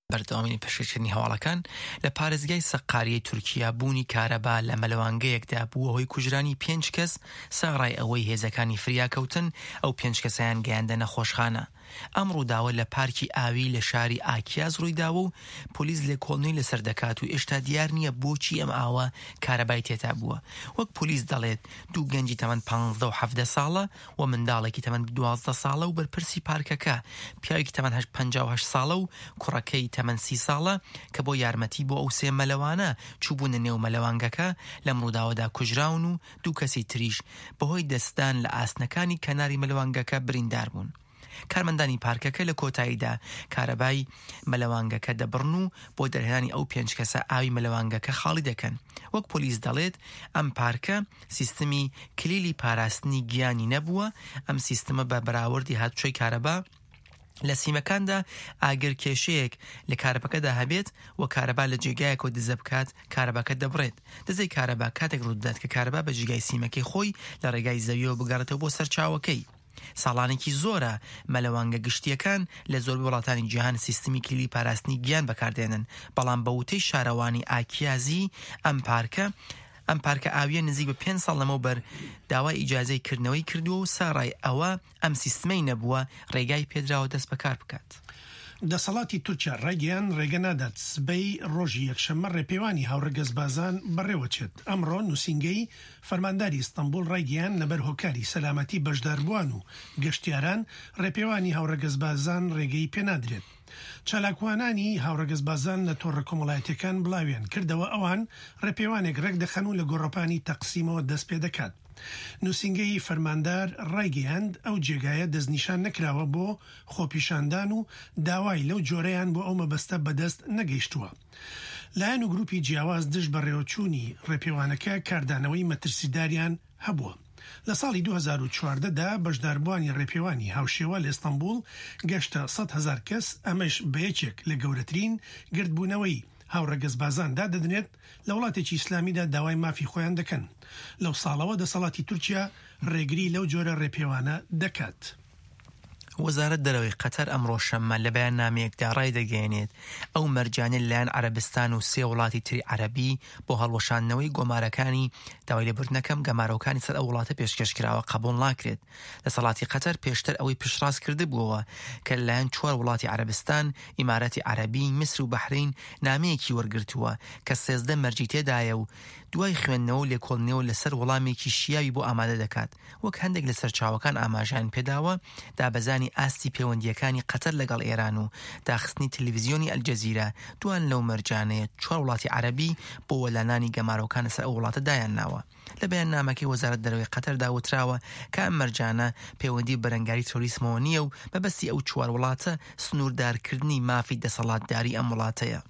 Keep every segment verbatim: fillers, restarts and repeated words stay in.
بەردەوامینی پێشکەشکردنی هەواڵەکان لە پارێزگای سەقاریەی تورکیا بوونی کارەبا لە مەلەوانگەیەکدا بووە هۆی کوژرانی پێنج کەس ساغڕای ئەوەی هێزەکانی فریاکەوتن ئەو پێنج کەسیان گەیاندە نەخۆشخانە. ئەم ڕووداوە لە پارکی ئاوی لە شاری ئاکیاز ڕوویداوە و پۆلیس لێ کۆڵنەی لەسەر دەکات و ئێشتا دیار نییە بۆچی ئەم ئاوە کارەبای تێتا بووە. وەک پۆلیس دەڵێت دوو گەنجی تەمەن پانزدە و حەڤدە ساڵە و منداڵێکی تەمەن دوازدە ساڵە و بەرپرسی پارکەکە پیاوێکی تەمەن پەنجا و هەشت ساڵە و کوڕەکەی تەمەن سی ساڵە کە بۆ یارمەتی بۆ ئەو سێ مەلەوانە چووبوونە نێو مەلەوانگەکە لەم ڕووداوەدا کوژراون و دوو کەسی تریش بەهۆی دەستدان لە ئاسنەکانی کەناری مەلەوانگەکە بریندار بوون. کارمەندانی پارکەکە لە کۆتاییدا کارەبای مەلەوانگەکە دەبڕن و بۆ دەرهێنانی ئەو پێنج کەسە ئاوی مەلەوانگەکە خاڵی دەکەن. وەک پۆلیس دەڵێت ئەم پارکە سیستمی کلیلی پاراستنی گیانی نەبووە. ئەم سیستمە بە بەراوردی هاتوچۆی کارەبا لە سیمەکاندا ئاگر کێشەیەک لە کارەبەکەدا هەبێت و کارەبا لە جێگایەکەوە دزە بکات کارەبەکە دەبڕێت. دزەی کارەبا کاتێک ڕوودەدات کە کارەبا بە جێگای سیمەکەی خۆی لە ڕێگای زەویەوە بگەڕێتەوە بۆ سەرچاوەکەی. ساڵانێکی زۆرە مەلەوانگە گشتیەکان لە زۆربەی وڵاتانی جیهان سیستمی کلیلی پاراستنی گیان بەکاردێنن، بەڵام بە وتەی شارەوانی ئاکیازی ئەم پارکە ئەم پارکە ئاویە نزیک بە پێنج ساڵ لەمەوبەر داوای ئیجازەی کردنەوەی کردووە و ساڕای ئەوە ئەم سیستمەی نەبووە ڕێگای پێدراوە دەست بەکار بکات. دەسەڵاتی تورکیا ڕێگەیان ڕێگە نادات سبەی ڕۆژی یەکشەممە ڕێپێوانی هاوڕێگەزبازان بەڕێوەچێت. ئەمڕۆ نووسینگەی فەرمانداری ئیستەنبوڵ ڕێگەیان لەبەر هۆکاری سەلامەتی بەشداربووان و گەشتیاران ڕێپێوانی هاوڕێگەزبازان ڕێگەی پێنادرێت. چالاکوانانی هاوڕێگەزبازان لە تۆڕە کۆمەڵایەتیەکان بڵاویان کردەوە ئەوان ڕێپێوانێک ڕێک دەخەن و لە گۆڕەپانی تەقسیمەوە دەست پێ دەکات. نووسینگەی فەرماندار ڕایگەیاند ئەو جێگایە دەستنیشان نەکراوە بۆ خۆپیشاندان و داوای لەو جۆرەیان بۆ ئەو مەبەستە بەدەست نەگەیشتووە. لایەن و گروپی جیاواز دژ بە ڕێوەچوونی ڕێپێوانەکە کاردانەوەی مەترسیداریان هەبووە. لە ساڵی دوو هەزار و چواردەدا بەشداربووانی ڕێپێوانی هاوشێوە لە ئیستەنبوڵ گەشتە سەد هەزار کەس، ئەمەش بەیەکێک لە گەورەترین گردبوونەوەی هاوڕێگەزبازاندا دەدنێت لە وڵاتێکی ئیسلامیدا داوای مافی خۆیان دەکەن. لەو ساڵەوە دەسەڵاتی تورکیا ڕێگری لەو جۆرە ڕێپێوانە دەکات. وەزارەت دەرەوەی قەتەر ئەمڕۆ شەممە لە بەیاننامەیەکدا ڕای دەگەێنێت ئەو مەرجانە لەلایەن عەرەبستان و سێ وڵاتی تری عەرەبی بۆ هەڵوەشاندنەوەی گۆمارەکانی داوای لێبوردنەکەم گەمارەکانی سەر ئەو وڵاتە پێشکەشکراوە قبوڵ ناکرێت. دەسەڵاتی قەتەر پێشتر ئەوەی پشتڕاست کردبووەوە کە لەلایەن چوار وڵاتی عەرەبستان، ئیمارەتی عەرەبی، میسر و بەحرین نامەیەکی وەرگرتووە کە سێزدە مەرجی تێدایە و دوای خوێندنەوە و لێکۆڵنەوە لەسەر وەڵامێکی شیاوی بۆ ئامادە دەکات. وەک هەندێک لە سەرچاوەکان ئاماژیان پێداوە دابەزانی ئاستی پەیوەندیەکانی قەتەر لەگەڵ ئێران و داخستنی تەلەڤیزیۆنی ئەلجەزیرە دوان لەو مەرجانەیە چوار وڵاتی عەرەبی بۆ وەلانانی گەمارۆکانە سەر ئەو وڵاتە دایانناوە. لە بەیاننامەکەی وەزارەت دەرەوەی قەتەر داوتراوە کە ئەم مەرجانە پەیوەندی بەرەنگاری تۆریسمەوە نییە و بەبەستی ئەو چوار وڵاتە سنووردارکردنی مافی دەسەڵاتداری ئەم وڵاتەیە.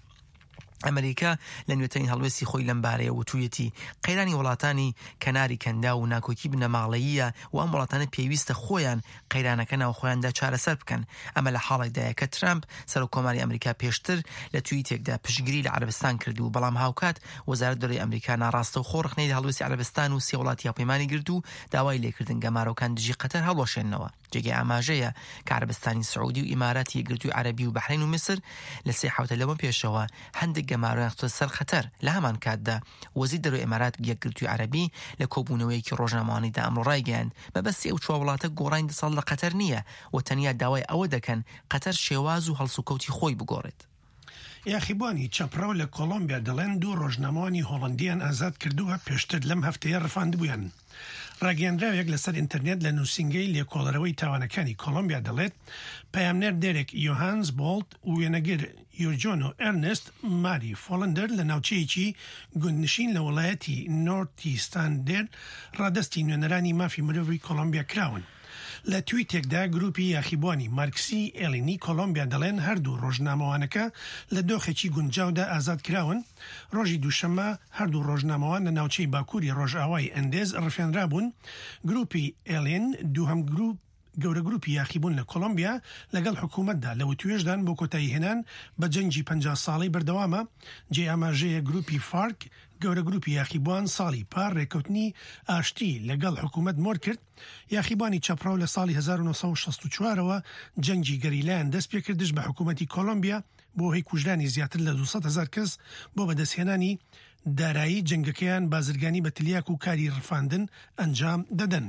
ئەمریکا لە نوێترین هەڵوێستی خۆی لەم بارەیە وتوویەتی قەیرانی وڵاتانی کەناری کەندا و ناکۆکی بنەماڵەییە و ئەم وڵاتانە پێویستە خۆیان قەیرانەکە ناو خۆیاندا چارەسەر بکەن. ئەمە لە حاڵێکدایە کە ترامپ سەرۆکۆماری ئەمریکا پێشتر لە توییتێکدا پشتگیری لە عەرەبستان کردو، بەڵام هاوکات وەزارەت دەرەوەی ئەمریکا ناڕاستە و خۆڕخنەی هەڵوێستی عەرەبستان و سێ وڵاتی هاوپەیمانی گرت و داوای لێکردن گەمارۆکان دژی قەتەر هەڵوەشێننەوە. جێگەی ئاماژەیە کە عەرەبستانی سعودی و ئیماراتی یەکگرتووی عەرەبی و بەحرین و میسر لە سێ حوتە لەمە پێشەوە هەندێک گەمارۆیان خستە سەر خەتەر. لە هەمان کاتدا وەزیری دەرەوەی ئیمارات یەکگرتووی عەرەبی لە کۆبوونەوەیەکی ڕۆژنامەوانیدا ئەمڕۆ ڕایگەیاند بەبەستی ئەو چوار وڵاتە گۆڕانی دەسەڵ لە قەتەر نییە و تەنیا داوای ئەوە دەکەن قەتەر شێواز و هەڵسوکەوتی خۆی بگۆڕێت. یاخیبوانی چەپڕەو لە کۆلۆمبیا دەڵێن دوو ڕۆژنامەوانی هۆڵەندیان ئازاد کردووە پێشتر لەم هەفتەیە ڕفاندبوویان. ڕاگەیاندراوێک لەسەر ئینتەرنێت لە نووسینگەی لێکۆڵەرەوەی تاوانەکانی کۆلۆمبیا دەڵێت پەیامنەر دێرێک یۆهانس بۆڵت و وێنەگر یۆرجۆنۆ ئەرنست ماری فۆڵندەر لە ناوچەیەکی گوندنشین لە وڵایەتی نۆرتیستاندێر ڕادەستی نوێنەرانی مافی مرۆڤی کۆلۆمبیا کراون. لە تویتێکدا گروپی یاخیبوانی مارکسی ئێلینی کۆلۆمبیا دەڵێن هەردوو ڕۆژنامەوانەکە لە دۆخێکی گونجاودا ئازاد کراون. ڕۆژی دووشەممە هەردوو ڕۆژنامەوان لە ناوچەی باکووری ڕۆژئاوای ئەندێز ڕفێنرابوون. گروپی ئێلین دووهەم گروپ گەورە گروپی یاخیبوون لە کۆلۆمبیا لەگەڵ حکوومەتدا لە وتوێژدان بۆ کۆتایی هێنان بە جەنگی پەنجا ساڵی بەردەوامە. جێ ئاماژەیە گروپی فارک گەورە گروپی یاخیبوان ساڵی پار ڕێکەوتنی ئاشتی لەگەڵ حکوومەت مۆر کرد. یاخیبانی چەپڕەو لە ساڵی هەزار و نۆ سەد و شەست و چوارەوە جەنگی گەریلایان دەست پێ کردش بە حکوومەتی کۆلۆمبیا بۆ هەی کوژرانی زیاتر لە دووسەد هەزار کەس بۆ بەدەستهێنانی دارایی جەنگەکەیان بازرگانی بە تلیاک و کاری ڕفاندن ئەنجام دەدەن.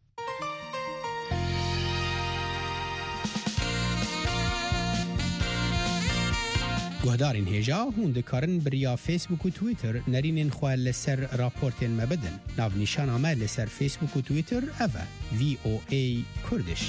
گوهدارین هێژا هون دikarin biriya Facebook û Twitter nerînên xwe li ser raportên me bidin. Navnîşana me li ser Facebook û Twitter ev e V O A Kurdish.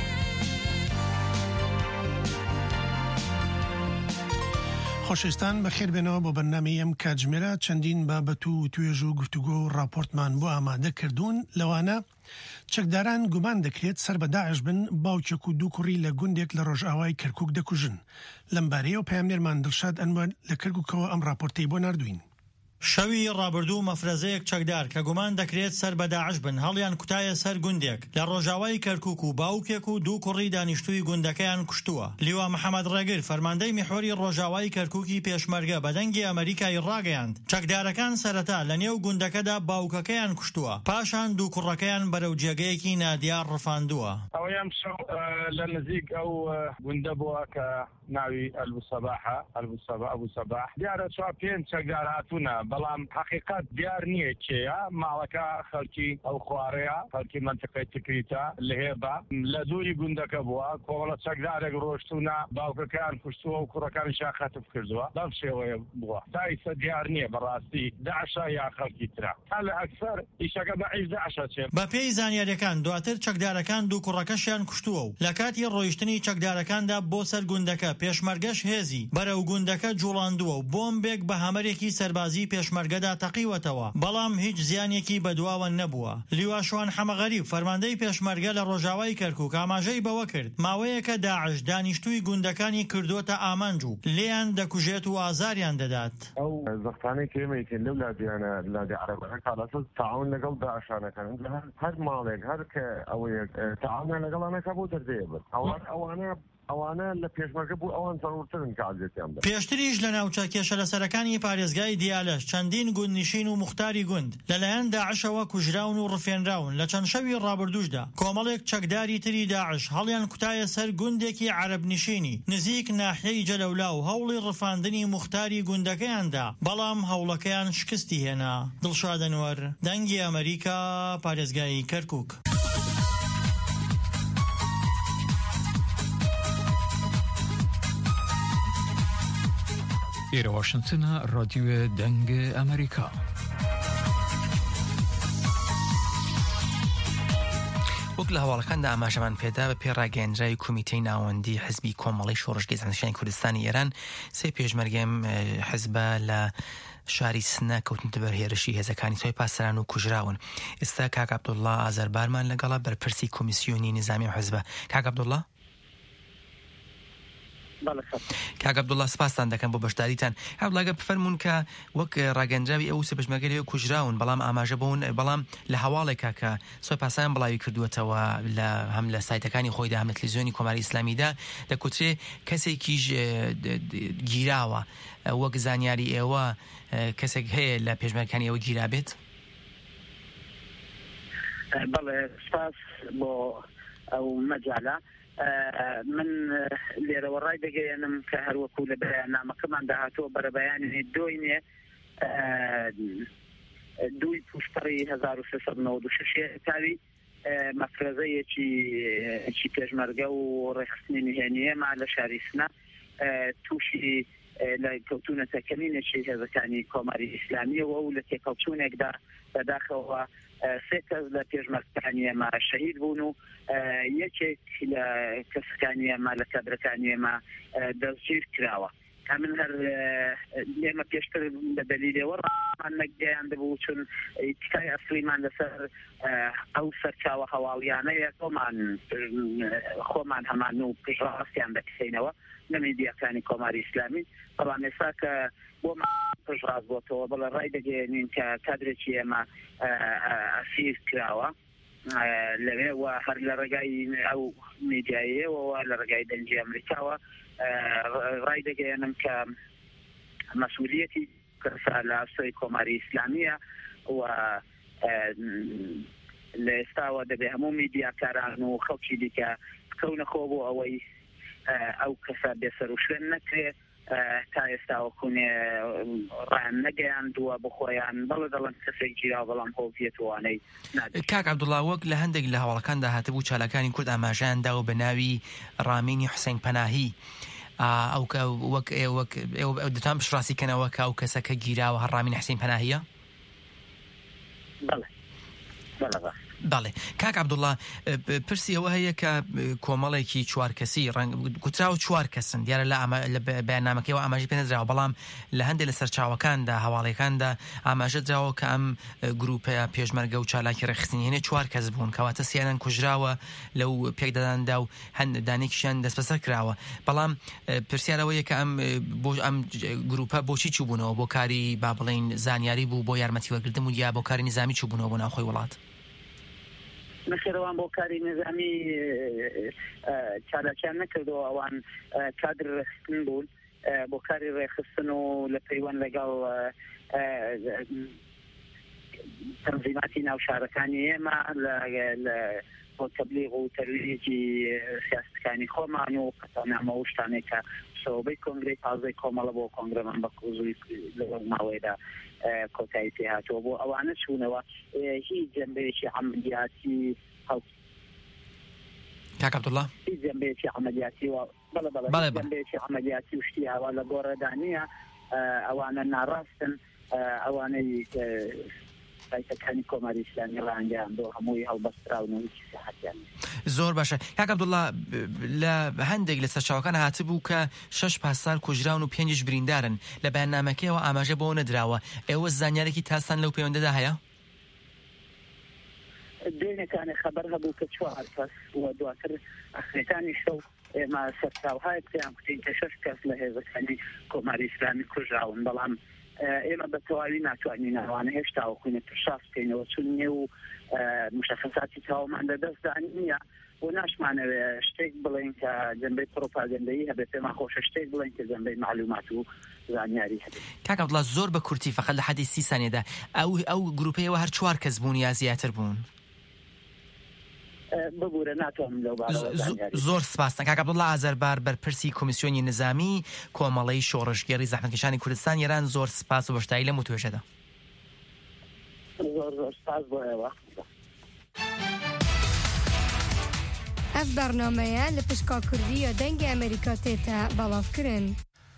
خۆشەویستان بەخێر بێنەوە بۆ بەرنامەی ئەم کاتژمێرە چەندین بابەت و توێژ و گفتوگۆ و راپۆرتمان بۆ ئامادە کردوون. لەوانە چەکداران گومان دەکرێت سەر بە داعش بن باوچێک و دوو کوڕی لە گوندێک لە ڕۆژئاوای کەرکووک دەکوژن. لەم بارەیەوە پەیامنێرمان دڵشاد ئەنوەر لە کەرکووکەوە ئەم راپۆرتەی بۆ ناردوین. شەوی ڕابردوو مەفرەزەیەک چەکدار کە گومان دەکرێت سەر بە داعش بن هەڵیان کوتایە سەر گوندێک لە ڕۆژاوای کەرکووک و باوکێک و دوو کوڕی دانیشتووی گوندەکەیان کوشتووە. لیوا محەممەد ڕێگر فەرماندەی میحۆری ڕۆژاوای کەرکووکی پێشمەرگە بەدەنگی ئەمریکای ڕاگەیاند چەکدارەکان سەرەتا لە نێو گوندەکەدا باوکەکەیان کوشتووە پاشان دوو کوڕەکەیان بەرەو جێگەیەکی نادیار ڕفاندووە. ئەوەیان شەو لە نزیک ئەو گوندە بووە کە ناوی ئەلبوسەباحە ئەلبوسەبا ئەبوسەباح دیارە چوار پێنج چەکدار هاتوونە بەڵام حقیقت دیار نییە کێیە ماڵەکە خەڵکی ئەو خوارەیە خەڵکی منتقەی تکریتە لە هێبە لە دووری گوندەکە بووە کۆڵە چەکدارێک ڕۆشتوونە باوکەکان کوشتووە و کوڕەکانیشان خەتف کردووە بەم شێوەیە بووە تا ئیستا دیار نییە بەڕاستی داعشە یا خەڵکی ترا تا لە ئەکسەر ئیشەکە بەعیش داعشە چێت. بە پێی زانیاریەکان دواتر چەکدارەکان دوو کوڕەکەشیان کوشتووە و لە کاتی ڕۆیشتنی چەکدارەکاندا بۆ سەر گوندەکە پێشمەرگەش هێزی بەرەو گوندەکە جوڵاندووە و بۆمبێک بە هەمەرێکی سەربازی پێشمەرگەدا تەقیوەتەوە بەڵام هیچ زیانێکی بەدواوە نەبووە. لیواشوان حەمەغەریب فەرماندەی پێشمەرگە لە ڕۆژاوای کەرکووک ئاماژەی بەوە کرد ماوەیەکە داعش دانیشتووی گوندەکانی کردوتە ئامانج و لێیان دەکوژێت و ئازاریان دەدات. ئەو زەختانەی کێمەیەکن لەو لادیانە لادی عەرەبەکە کالاسەس تەعاون لەگەڵ داعشانەکەن هەر ماڵێک هەر کە ئەوەیەک تەعاونیان لەگەڵانەکە بۆ دەردەیە بن ئەوانە ئەوانە لە پێشمەرگە بوو ئەوان زەڕورترن کە عەزیەتیان بدەن. پێشتریش لە ناوچە کێشە لەسەرەکانی پارێزگای دیالەش چەندین گوندنشین و موختاری گوند لەلایەن داعشەوە کوژراون و ڕفێنراون. لە چەند شەوی ڕابردووشدا کۆمەڵێک چەکداری تری داعش هەڵیان کوتایە سەر گوندێکی عەرەبنشینی نزیک ناحیەی جەلەولا و هەوڵی ڕفاندنی موختاری گوندەکەیاندا بەڵام هەوڵەکەیان شکستی هێنا. دڵشاد ئەنوەر دەنگی ئەمریکا پارێزگای کەرکووک. ئێرە واشنگتنە ڕادیۆ دەنگ ئەمریکا. وەک لە هەواڵەکاندا ئاماژەمان پێدا بە پێ ڕاگەیاندراوی کۆمیتەی ناوەندی حزبی کۆمەڵی شۆڕژگەی زانشتیانی کوردستانی ئێران سێ پێشمەرگەم حزبە لە شاری سنە کەوتنتە بەر هێرشی هێزەکانی سۆی پاسەران و کوژراون. ئێستا کاک عەبدوڵڵا ئازەربارمان لەگەڵا بەرپرسی کۆمیسیۆنی نظامی و حزبە. کاک عەبدوڵڵا کاک عەبدوڵڵا سپاسان دەکەم بۆ بەشداریتان. هەوڵاگە بفەرمونون کە وەک ڕاگەندراوی ئەو سێ پێشمەرگە لێ کوژراون بەڵام ئاماژە بوون بەڵام لە هەواڵێکا کە سۆی پاسەران بڵاوی کردووەتەوە لە هەم لە سایتەکانی خۆیدا هەم لە تەلەڤیزیۆنی کۆماری ئیسلامیدا دەکوترێ کەسێکیش گیراوە. وەک زانیاری ئێوە کەسێک هەیە لە پێشمەرگەکانی ئێوە گیرا بێت؟ بەڵێ سپاس بۆ ئەو مەجاالە. من لێرەوە ڕای دەگەێنم کە هەروەکو لە بەیاننامەکەمان داهاتوە بەرە بەیانی دۆینێ دووی پوشتەڕی هەزار و سێسەد و نەوەد و شەش تاوی مەفرەزەیەکی پێشمەرگە و ڕێخستنی نهێنیەما لە شاری سنە تووشی لە کەوتونەتە کەمینێکی هێزەکانی کۆماری ئیسلامیەوە و لە تێکەڵچوونێکدا بەداخەوە سێ کەس لە پێشمەرگەکانی ئێمە شەهید بوون و یەکێک لە کەسەکانی ئێمە لە کادرەکانی ئێمە دەستگیر کراوە. من هەر ئێمە پێشتر لە دەلیلەوە ڕمان نەگەیان دەبوو چون تکای ئەسلیمان لەسەر ئەو سەرچاوە هەواڵیانەیە خۆمان خۆمان هەمان و پێشڕاستیان دەکەینەوە لە میدیاکانی کۆماری ئیسلامی. بەڵام ئێستا کە بۆمان پێشڕاست بۆتەوە بەڵێ ڕای دەگەێنین کە کادرێکی ئێمە ئەسیر کراوە لەوێ و هەر لە ڕێگای ئەو میدیایەوە لە ڕێگای دەنگی ئەمریکاوە ڕای دەگەێنم کە مەسئولیەتی کەسا لە ئاسۆی کۆماری ئیسلامیە و لە ئێستاوە دەبێ هەموو میدیاکاران و خەڵکی دیکە بکەونە خۆ بۆ ئەوەی ئەو کەسا بێسەر و شوێن نەکرێت تا ئێستا وەکوونێ ڕیان نەگەیاندووە بخۆیان بەڵێ دەڵێن کەسێک گیرا بەڵام هۆڤێتوانەی کاک عەبدوڵڵا وەک لە هەندێک لە هەواڵەکاندا هاتبوو چالەکانی کورد ئاماژەیاندا و بە ناوی ڕامینی حوسێن پەناهی ئەو وەک وەک دەتوان بشڕاستیکەنەوە کە ئەو کەسەکە گیراوە هەر ڕامینی حوسێن پەناهیە؟ بەڵێ بەڵێ بەڵێ کاک عەبدوڵڵا پرسی ئەوە هەیە کە کۆمەڵێکی چوار کەسی گوتراوە چوار کەسن دیارە لە بەیاننامەکەیەوە ئاماژەی پێ نەدراوە بەڵام لە هەندێک لە سەرچاوەکاندا هەواڵەکاندا ئاماژە دراوە کە ئەم گروپە پێشمەرگە و چالاکی ڕێخستنی هێنێ چوار کەس بوون کەواتە سییانان کوژراوە لەو پێکداداندا و هەند دانێکیشیان دەست بەسەر کراوە بەڵام پرسیارەوەیە کە ئەم بۆ ئەم گروپە بۆچی چوبوونەوە بۆ کاری با بڵێن زانیاری بوو بۆ یارمەتیوەرگردن و یا بۆ کاری نظامی چوبوونەوە بۆ ناوخۆی وڵات نەخێرەوان بۆ کاری نظامی چالاکیان نەکردەوە ئەوان کادر ڕێخستن بوون بۆ کاری ڕێخستن و لە پەیوەند لەگەڵ تەنزیماتی ناوشارەکانی ئێمە بۆ تەبلیغ و تەرویجی سیاستەکانی خۆمان و قەتەنامە و شتانێک کە شەوەبەی کۆنگرەی تازەی کۆمەڵە بۆ کۆنگرەمان بە کوزوی لەگەڵ ماوەیەدا کۆتایی پێ هاتووە بۆ ئەوانە چوونەوە هیچ جەنبەیەکی عەمەلیاتی کاک عەبدوڵڵا هیچ جەنبەیەکی عەمەلیاتی و بەڵێ بەڵێ جەنبەیەکی عەمەلیاتی وشتی هەوا لە گۆڕەدانیە ئەوانە ناڕاستن ئەوانەی سایتەکانی کۆماری ئیسلامی ڕاهەنگیان بۆ هەمووی هەڵبەستراون و هیچ ساحەتیان زۆر باشە کاک عەبدوڵڵا لە هەندێک لە سەرچاوەکان هاتبوو کە شەش پاسدار کوژراون و پێنجش بریندارن لە بەیاننامەکەیەوە ئاماژە بۆ نەدراوە ئێوە زانیارێکی تاستان لەو پەیوەندەدا هەیە؟ دوێنێکانی خەبەر هەبوو کە چوار کەس و دواتر ئەخرێتانی شەو ئێمە سەرچاوهای پێیان کوتین کە شەش کەس لە هێزەکانی کۆماری ئیسلامی کوژراون بەڵام ئێمە بە تەواوی ناتوانین ئەوانە هێشتا وەکوونێ پرشاس بکەینەوە چون نێ و مشەخصاتی تاوامان لەدەستدا نییە و ناشمانەوێ شتێک بڵێن کە جەنبەی پرۆپاگەندەیی هەبێت پێمان خۆشە شتێک بڵێن کە جەنبەی معلومات و زانیاری هەبێت. کاک عەبدوڵڵا زۆر بە کورتی فەقەت لە حەدی سی سانیەدا ئەو ئەو گروپەیەوە هەر چوار کەس بوون یا زیاتر بوون؟ ببوورە ناتوانم لەو بارەوە زۆر سپاس کاک عەبدوڵڵا ئازەربار بەرپرسی کۆمیسیۆنی نظامی کۆمەڵەی شۆڕشگێڕی زەحمەتکێشانی کوردستان ئێران زۆر سپاس و بەشداری لەم توێژەدا. زۆر زۆر سپاس بۆ ئێوە. ئەف بەرنامەیە لە پشکا کوردیە دەنگی ئەمریکا تێتە بەڵاوکردن.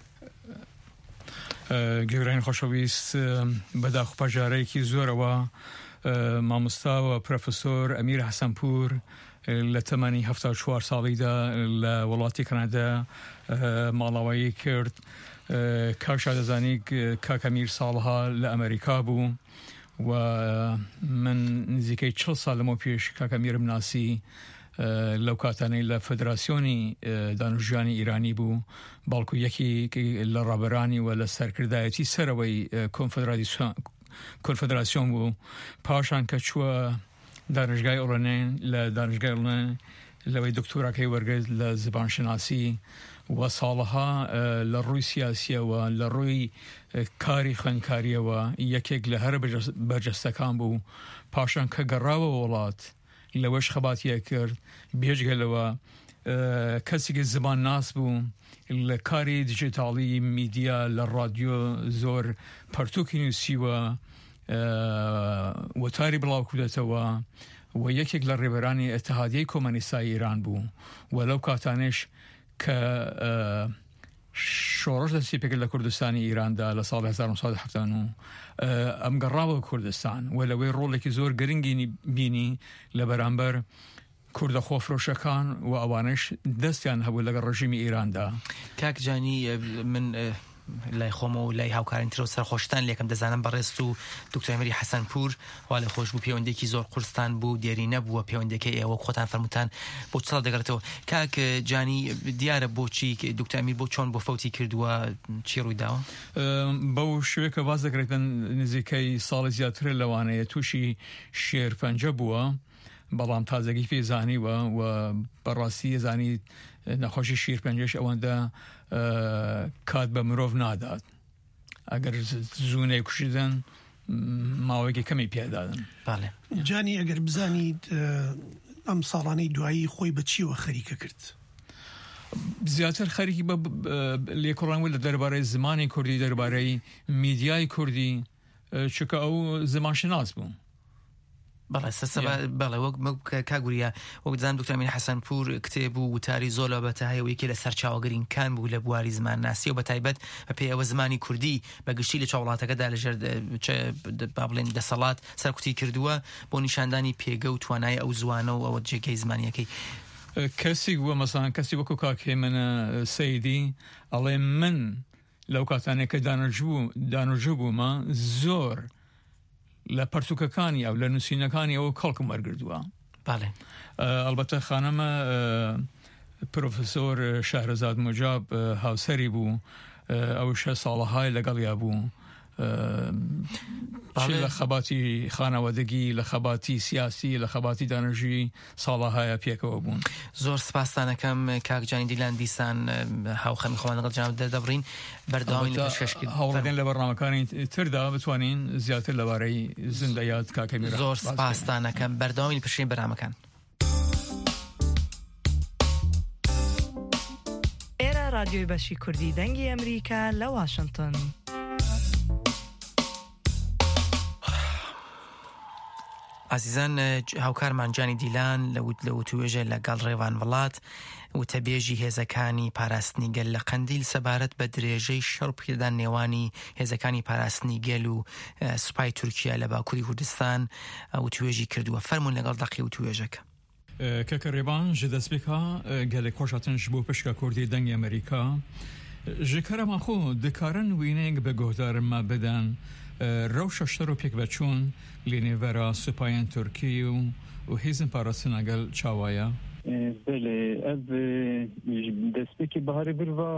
گەورەی خۆشەویست بەداخوپەژارەیەکی زۆرەوە مامۆستا و پرۆفسۆر ئەمیر حەسەنپور لە تەمەنی هەفتاد و چوار ساڵیدا لە وڵاتی کەنەدا ماڵاوایی کرد. کاکشا دەزانی کاک ئەمیر ساڵها لە ئەمریکا بوو و من نزیکەی چل ساڵ لەمە پێش کاک ئەمیرم ناسی لەو کاتانەی لە فدراسیۆنی دانوژیانی ئیرانی بوو باڵکو یەکی لە ڕابەرانی و لە سەرکردایەتی سەرەوەی کۆنفدراسیۆن بوو پاشان کە چووە دانشگای ئۆڵێن لە دانشگای ئۆڵێن لەوەی دکتۆراکەی وەرگرت لە زبانشناسی و ساڵها لە ڕووی سیاسیەوە لە ڕووی کاری خوێندکاریەوە یەکێک لە هەر بەرجەستەکان بوو پاشان کە گەڕاوە وڵات لەوەش خەباتیە کرد بێجگەلەوە کەسێکی زبان ناس بوو لە کاری دیجیتاڵی میدیا لە ڕادیۆ زۆر پەرتووکی نووسیوە وەتاری بڵاو کودەتەوە و یەکێک لە ڕێبەرانی ئەتحادیەی کۆمەنیستای ئیران بوو و لەو کاتانش کە شۆڕش دەستی پێکرد لە کوردستانی ئیراندا لە ساڵی هەزار و نۆ سەد و هەفتاد و نۆ ئەم گەڕاوە کوردستان و لەوەی ڕۆڵێکی زۆر گرنگی بینی لە بەرامبەر کوردە خۆفرۆشەکان و ئەوانش دەستیان هەبوو لەگەڵ ڕژیمی ئیراندا. کاک جانی من لای خۆمە و لای هاوکارانی ترەوە سەرخۆشتان لێکم دەزانم بەڕێست و دکتۆر ئەمیری حەسەنپور وا لە خۆش بوو پەیوەندێکی زۆر قورستان بوو دیێری نەبووە پەیوەندەکەی ئێوە خۆتان فەرمووتان بۆ چ ساڵ دەگەڕێتەوە. کاک جانی دیارە بۆچی دکتۆر ئەمیر بۆ چۆن بۆ فەوتی کردووە چی ڕووی داوە؟ بەو شوێکە باز دەکرێتن نزیکەی ساڵی زیاترە لەوانەیە تووشی شێرپەنجە بووە بەڵام تازەگی پێ زانیوە و بەڕاستی زانی نەخۆشی شیرپەنجەش ئەوەندە کات بە مرۆڤ نادات ئەگەر زوونەی کوشیدن ماوەیەکی کەمی پێدادن. جانی ئەگەر بزانیت ئەم ساڵانەی دوایی خۆی بە چیوە خەریکە کرد؟ زیاتر خەریکی بە لێکۆڵانەوە لە دەربارەی زمانی کوردی دەربارەی میدیای کوردی چکە ئەو زمانشناس بوو. بەڵێ بەڵێ وەک کاگوریا وەک دەزانم دکتۆر ئەمین حەسەنپوور کتێب و وتاری زۆر لەبەتە هەیە یەکێ لە سەرچاوەگرینکان بوو لە بواری زمان ناسی و بە تایبەت بە پێی ئەوە زمانی کوردی بەگشتی لە وڵاتەکەدا لەژێر با بڵێن دەسەڵات سەرکوتی کردووە بۆ نیشاندانی پێگە و توانای ئەو زوانە و ئەوە جێگەی زمانیەکەی. کەسی وە مەسەڵەن کەسی وەکو کاکێ منە سەیدی ئەڵێ من لەو کاتانێک کە دانەژوو بوومە زۆر لە پەرتوکەکانی ئەو لە نووسینەکانی ئەوە کەڵکم وەرگردووە. بەڵێ ئەلبەتە خانەمە پرۆفسۆر شەهرەزاد موجاب هاوسەری بوو ئەو شە ساڵەهای لەگەڵیا بوو لە خەباتی خانەوەدەگی لە خەباتی سیاسی لە خەباتی دانەژووی ساڵەهایە پێکەوە بوون. زۆر سپاسانەکەم کاکجانی دیلان دیسان هاوخەمی خۆمان لەگەڵ جناب دەردەبڕین بەردەوامی لە پێشکەشکردن هەوڵەکەن لە بەرنامەکانی تردا بتوانین زیاتر لەبارەی زیندەیات کاکەمی زۆر سپاسانەکەم بەردەوامی لە پێشکەشکردنی بەرنامەکان. ئێرە رادیۆی بەشی کوردی دەنگی ئەمریکا لە واشنگتن. عزیزان هاوکارمان جانی دیلان لە وتوێژە لەگەڵ ڕێوان وڵات وتەبێژی هێزەکانی پاراستنی گەل لە قەندیل سەبارەت بە درێژەی شەڕ پیردان نێوانی هێزەکانی پاراستنی گەل و سوپای تورکیا لە باکووری کوردستان وتوێژی کردووە. فەرمون لەگەڵ دەقی وتوێژەکە. کەکە ڕێبان ژە دەستپێکا گەلێک خۆشاتنش بۆ پشکە کوردی دەنگی ئەمریکا ژکەرەمان خۆ دکارن وینێک بە گۆدارمە بدەن ڕەوشە شەڕ و پێک بەچوون لێنێڤەرە سوپایان تورکی و و هێزن پاراستنە گەل چاوایە؟ بله ev destpêkê biharê bir va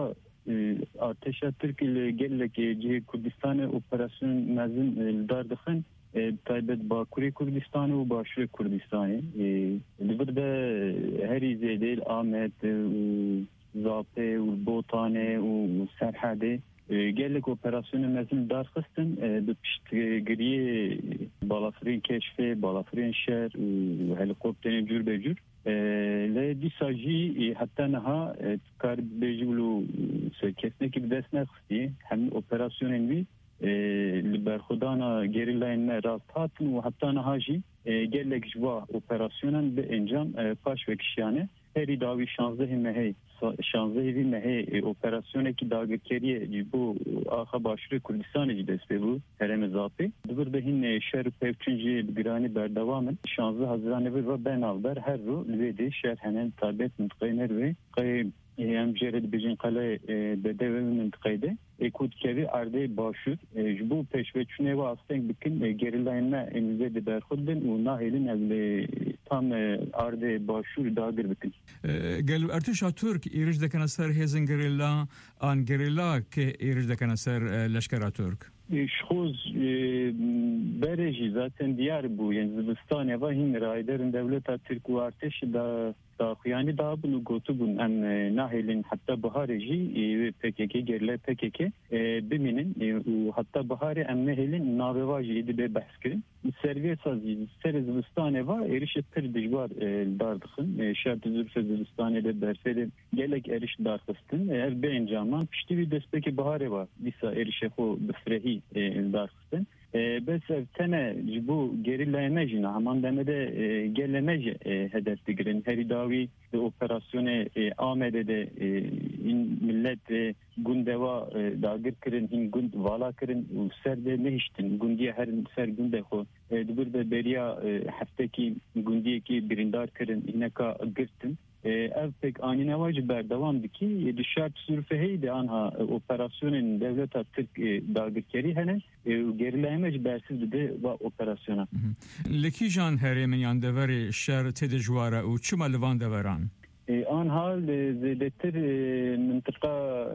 artêşa Tirkî li gelekê cihê Kurdistanê operasyon mezin li dar dixin taybet Bakurê Kurdistanê û Başûrê Kurdistanê li vir de herî zêdê Amed û Zapê û Botanê û Serhadê gelek operasyonu mezin darxistin bi piştgiriyê balafirên keşfê balafirên şer û helikopterên cür becür lê dîsa jî heta niha kar bêjî û kesnekî bi dest nexistiye hem operasyonên wî li berxwedana gerîlayên me rast hatin û heta niha jî gelek ji va operasyonan bi encam paş vekişiyane herî dawî şanzdehê mehê şanzdehê vî mehê operasyonekî dagirkeriye ji bo axa Başûrê Kurdistanê jî dest pê bû herêmê Zapê divir de hîn şer û pevçûn jî bi giranî berdewam in şanzdeh Haziranê vir ve benavber her ro li vê dê şer hene taybet mintiqeyê Nervê qey em jêrê dibêjin qeleyê Bedewê mintiqeyê de êkûdkevî erdê Başûr ji bo pêşveçûnê ve asteng bikin gerîlayên me ên vê de berxwe bin û nahêlin ev lê tam erdê Başûr dagir bikin. Gel ertêşa Türk êrîş dikene ser hêzin gerîla an gerîla kê êrîş dikene ser leşkera Türk? Şxoz berê jî zaten diyar bû yên zivistanê ve hîn rayderên dewleta Tirk û artêşê da daxuyanî dabûn û gotibûn em nahêlin heta biharê jî wê P K K gerilay P K K bimînin û heta biharê em nehêlin navêva jî êdî bê behs kirin servê sazî serê zivistanê ve êrişê pir dijwar dar dixin şert zülfê zivistanê de berfê gelek êriş darxistin ev bê encaman piştî wî destpêkê biharê ve dîsa êrişê xwe bi firehî darxistin bes ev tene ji bo gerîlayê me jî heman demede gelê me jî hedef digirin herî dawî di operasyonê Amedê de millet gundeva dagir kirin hîn gund vala kirin û ser de nehiştin gundiye her ser gundê xwe dibir de beriya heftekî gundiyekî birîndar kirin hineka girtin ev pek anîneva jî berdewam dikî di şert sürfeheyî de anha operasyonên devleta Tirk dagirkerî hene û gerîlayê me jî bersiz dide va operasyona. Li kîjan herêmin yan deverê şer tê dijwar e û çima li van deveran? Anha zêdetir mintiqa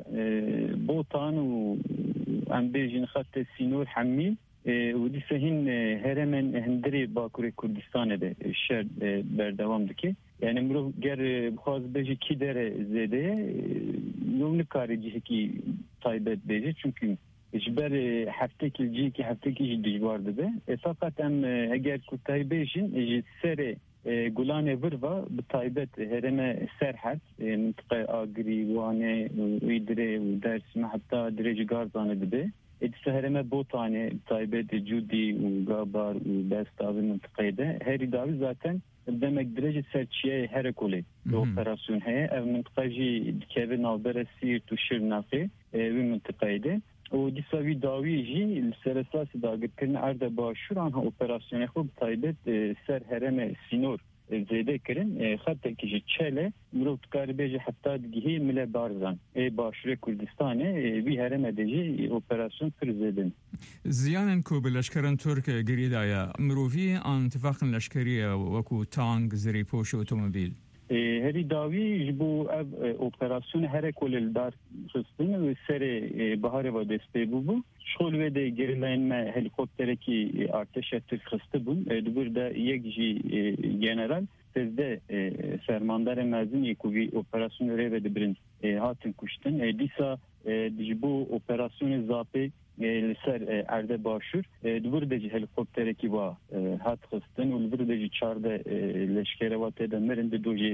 Botan û em bêjin xettê Sînor Hemî û dîsa hîn herêmên hindirê Bakurê Kurdistanê de şer berdewam dike. Yani mirov ger bixwaz bêje kî dere zêdeye yow nikarê cihekî taybet bêje çünkü ji ber heftekî cihekî heftekî jî dijwar dibe. Fakat em eger ku tay bêjin ji serê گلان وروا بتایبت هرم سرحد منطقه آگری وانه ویدره و درس حتی درج گارزانه دبه ادسه هرم بوتانه بتایبت جودی و گابار و بستاوی منطقه ده هری داوی zaten demek derece serçiye her kule operasyon he ev منطقه جی دکه نالبر سیرت و شرناقه و منطقه ده و دیساوی داوی جی سرساس داگرکرن ارده باشور آنها اپراسیون خوب تایبت سر هرم سینور زیده کرن خطه کجی چله مروت کاربیجی حتی دیگه مله بارزان باشور کردستانه وی هرم دیجی اپراسیون پر زیدن زیانن کو بلشکرن ترک گریدایا مروفی انتفاق لشکریه وکو تانگ زری پوش اوتومبیل هری داوی جبو اب اپراسیون هر کل دار خستن و سر بهار و دسته بو شغل و ده گریلاین ما هلیکوپتر کی ارتش ترک خسته بون دبر ده یک جی جنرال سزده فرماندار مازن یکوی اپراسیون رو و دبرن هاتن کشتن دیسا جبو اپراسیون زاپی لسر ارده باشور دبر دجی هلیکوپتر کی با هات خستن و دبر دجی چارده لشکره و تده مرند دوجی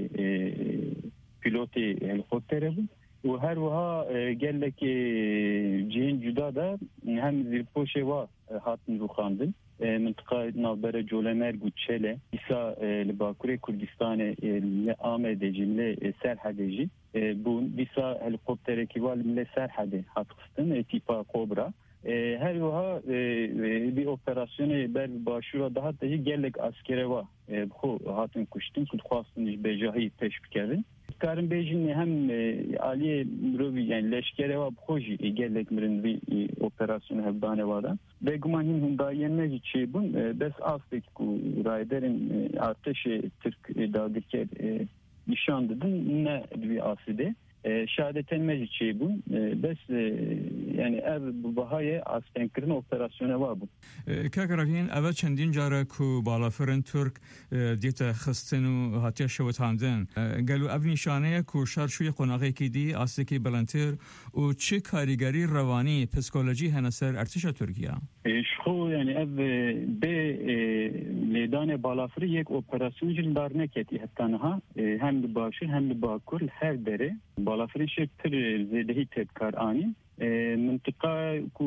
پیلوتی هلیکوپتر بود و هر وها گله که جهین جدا ده هم زیر پوشه و هاتن رو خاندن منطقه نابر جولمر گوچله ایسا لباکوره کردستان آمده جمله سرحده جی بون دیسا هلیکوپتر کی وال مله سرحده هات خستن تیپا کوبرا هر وها bir operasyonu bel başura daha da gelek askere var bu hatın kuştun kutkwastın bejahi teşviklerin karın bejin hem aliye rovi yani leşkere var proje gelek mirin bir operasyonu hebdane var ve gumanin hunda yenmeci çebun bes astık ku rayderin ateşe Türk dağdaki nişandıdın ne bir aside şehadeten meclisi bu bes yani ev bu bahaya astenkirin operasyonu var bu. Kakaragin evet çendin cara ku balafırın Türk diyete xistinu hatiye şevtandın. Galu ev nişaneye ku şarşuy qonağı ki di asiki balantir u çi karigari ravani psikoloji heneser ertişa Türkiye. Şu yani ev be ledane balafırı yek operasyon jildar neketi hatta ha hem de başır hem de bakur her dere balafırın şektir zedehi tepkar ani منطقه کو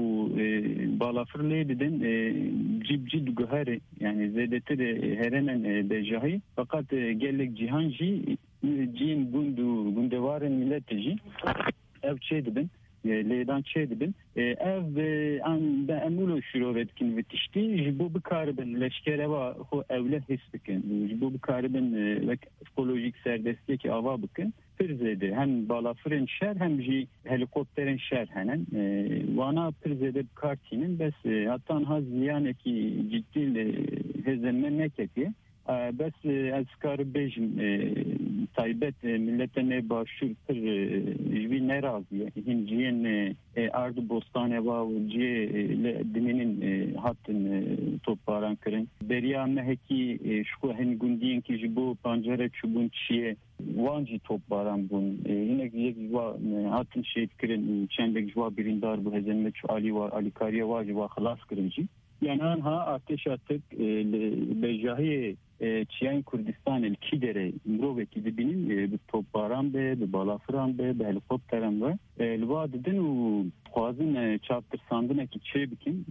بالافرلی دیدن جیب جید گوهره yani زیادتر هرمن بجاهی fakat gelek cihan ji cin gundu gundevarın milletici ev çedibin leydan çedibin ev an da emulo şurovetkin vitişti bu bir karibin leşkere va ho evle hisbikin bu bir karibin ekolojik serbestlik ava bakın Pirzede hem balafırın şer hem ji helikopterin şer henen vana pirzede kartinin bes hatta haz yani ki ciddi hezemen neketi bes azkar bejim taybet milletine başur pir jvi nerazi hinciyen ardı bostane va ci dininin hattın toparan kırın beriya meheki şu hen gundiyen ki jibo pancere çubun çiye Vanci topbaran bun yine yek va hattın şey kırın çendek jva birindar bu hezemet şu Ali var Ali Kariye var jva xalas kırıncı yani ha ateş attık bejahi Çiyan Kurdistan el kidere mroveki dibinin bir topbaran be bir balafıran be bir helikopteran be elva dedin o Xwazin çaptır sandına ki çe bikin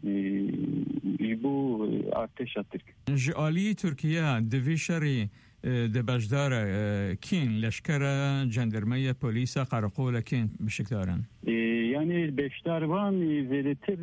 bu ateş attık. Ji aliyê Türkiye divê şerê de bejdara kîn leşkera cendermeya polîsa qarakola kîn bişikdaran. Yani beşler van zedetir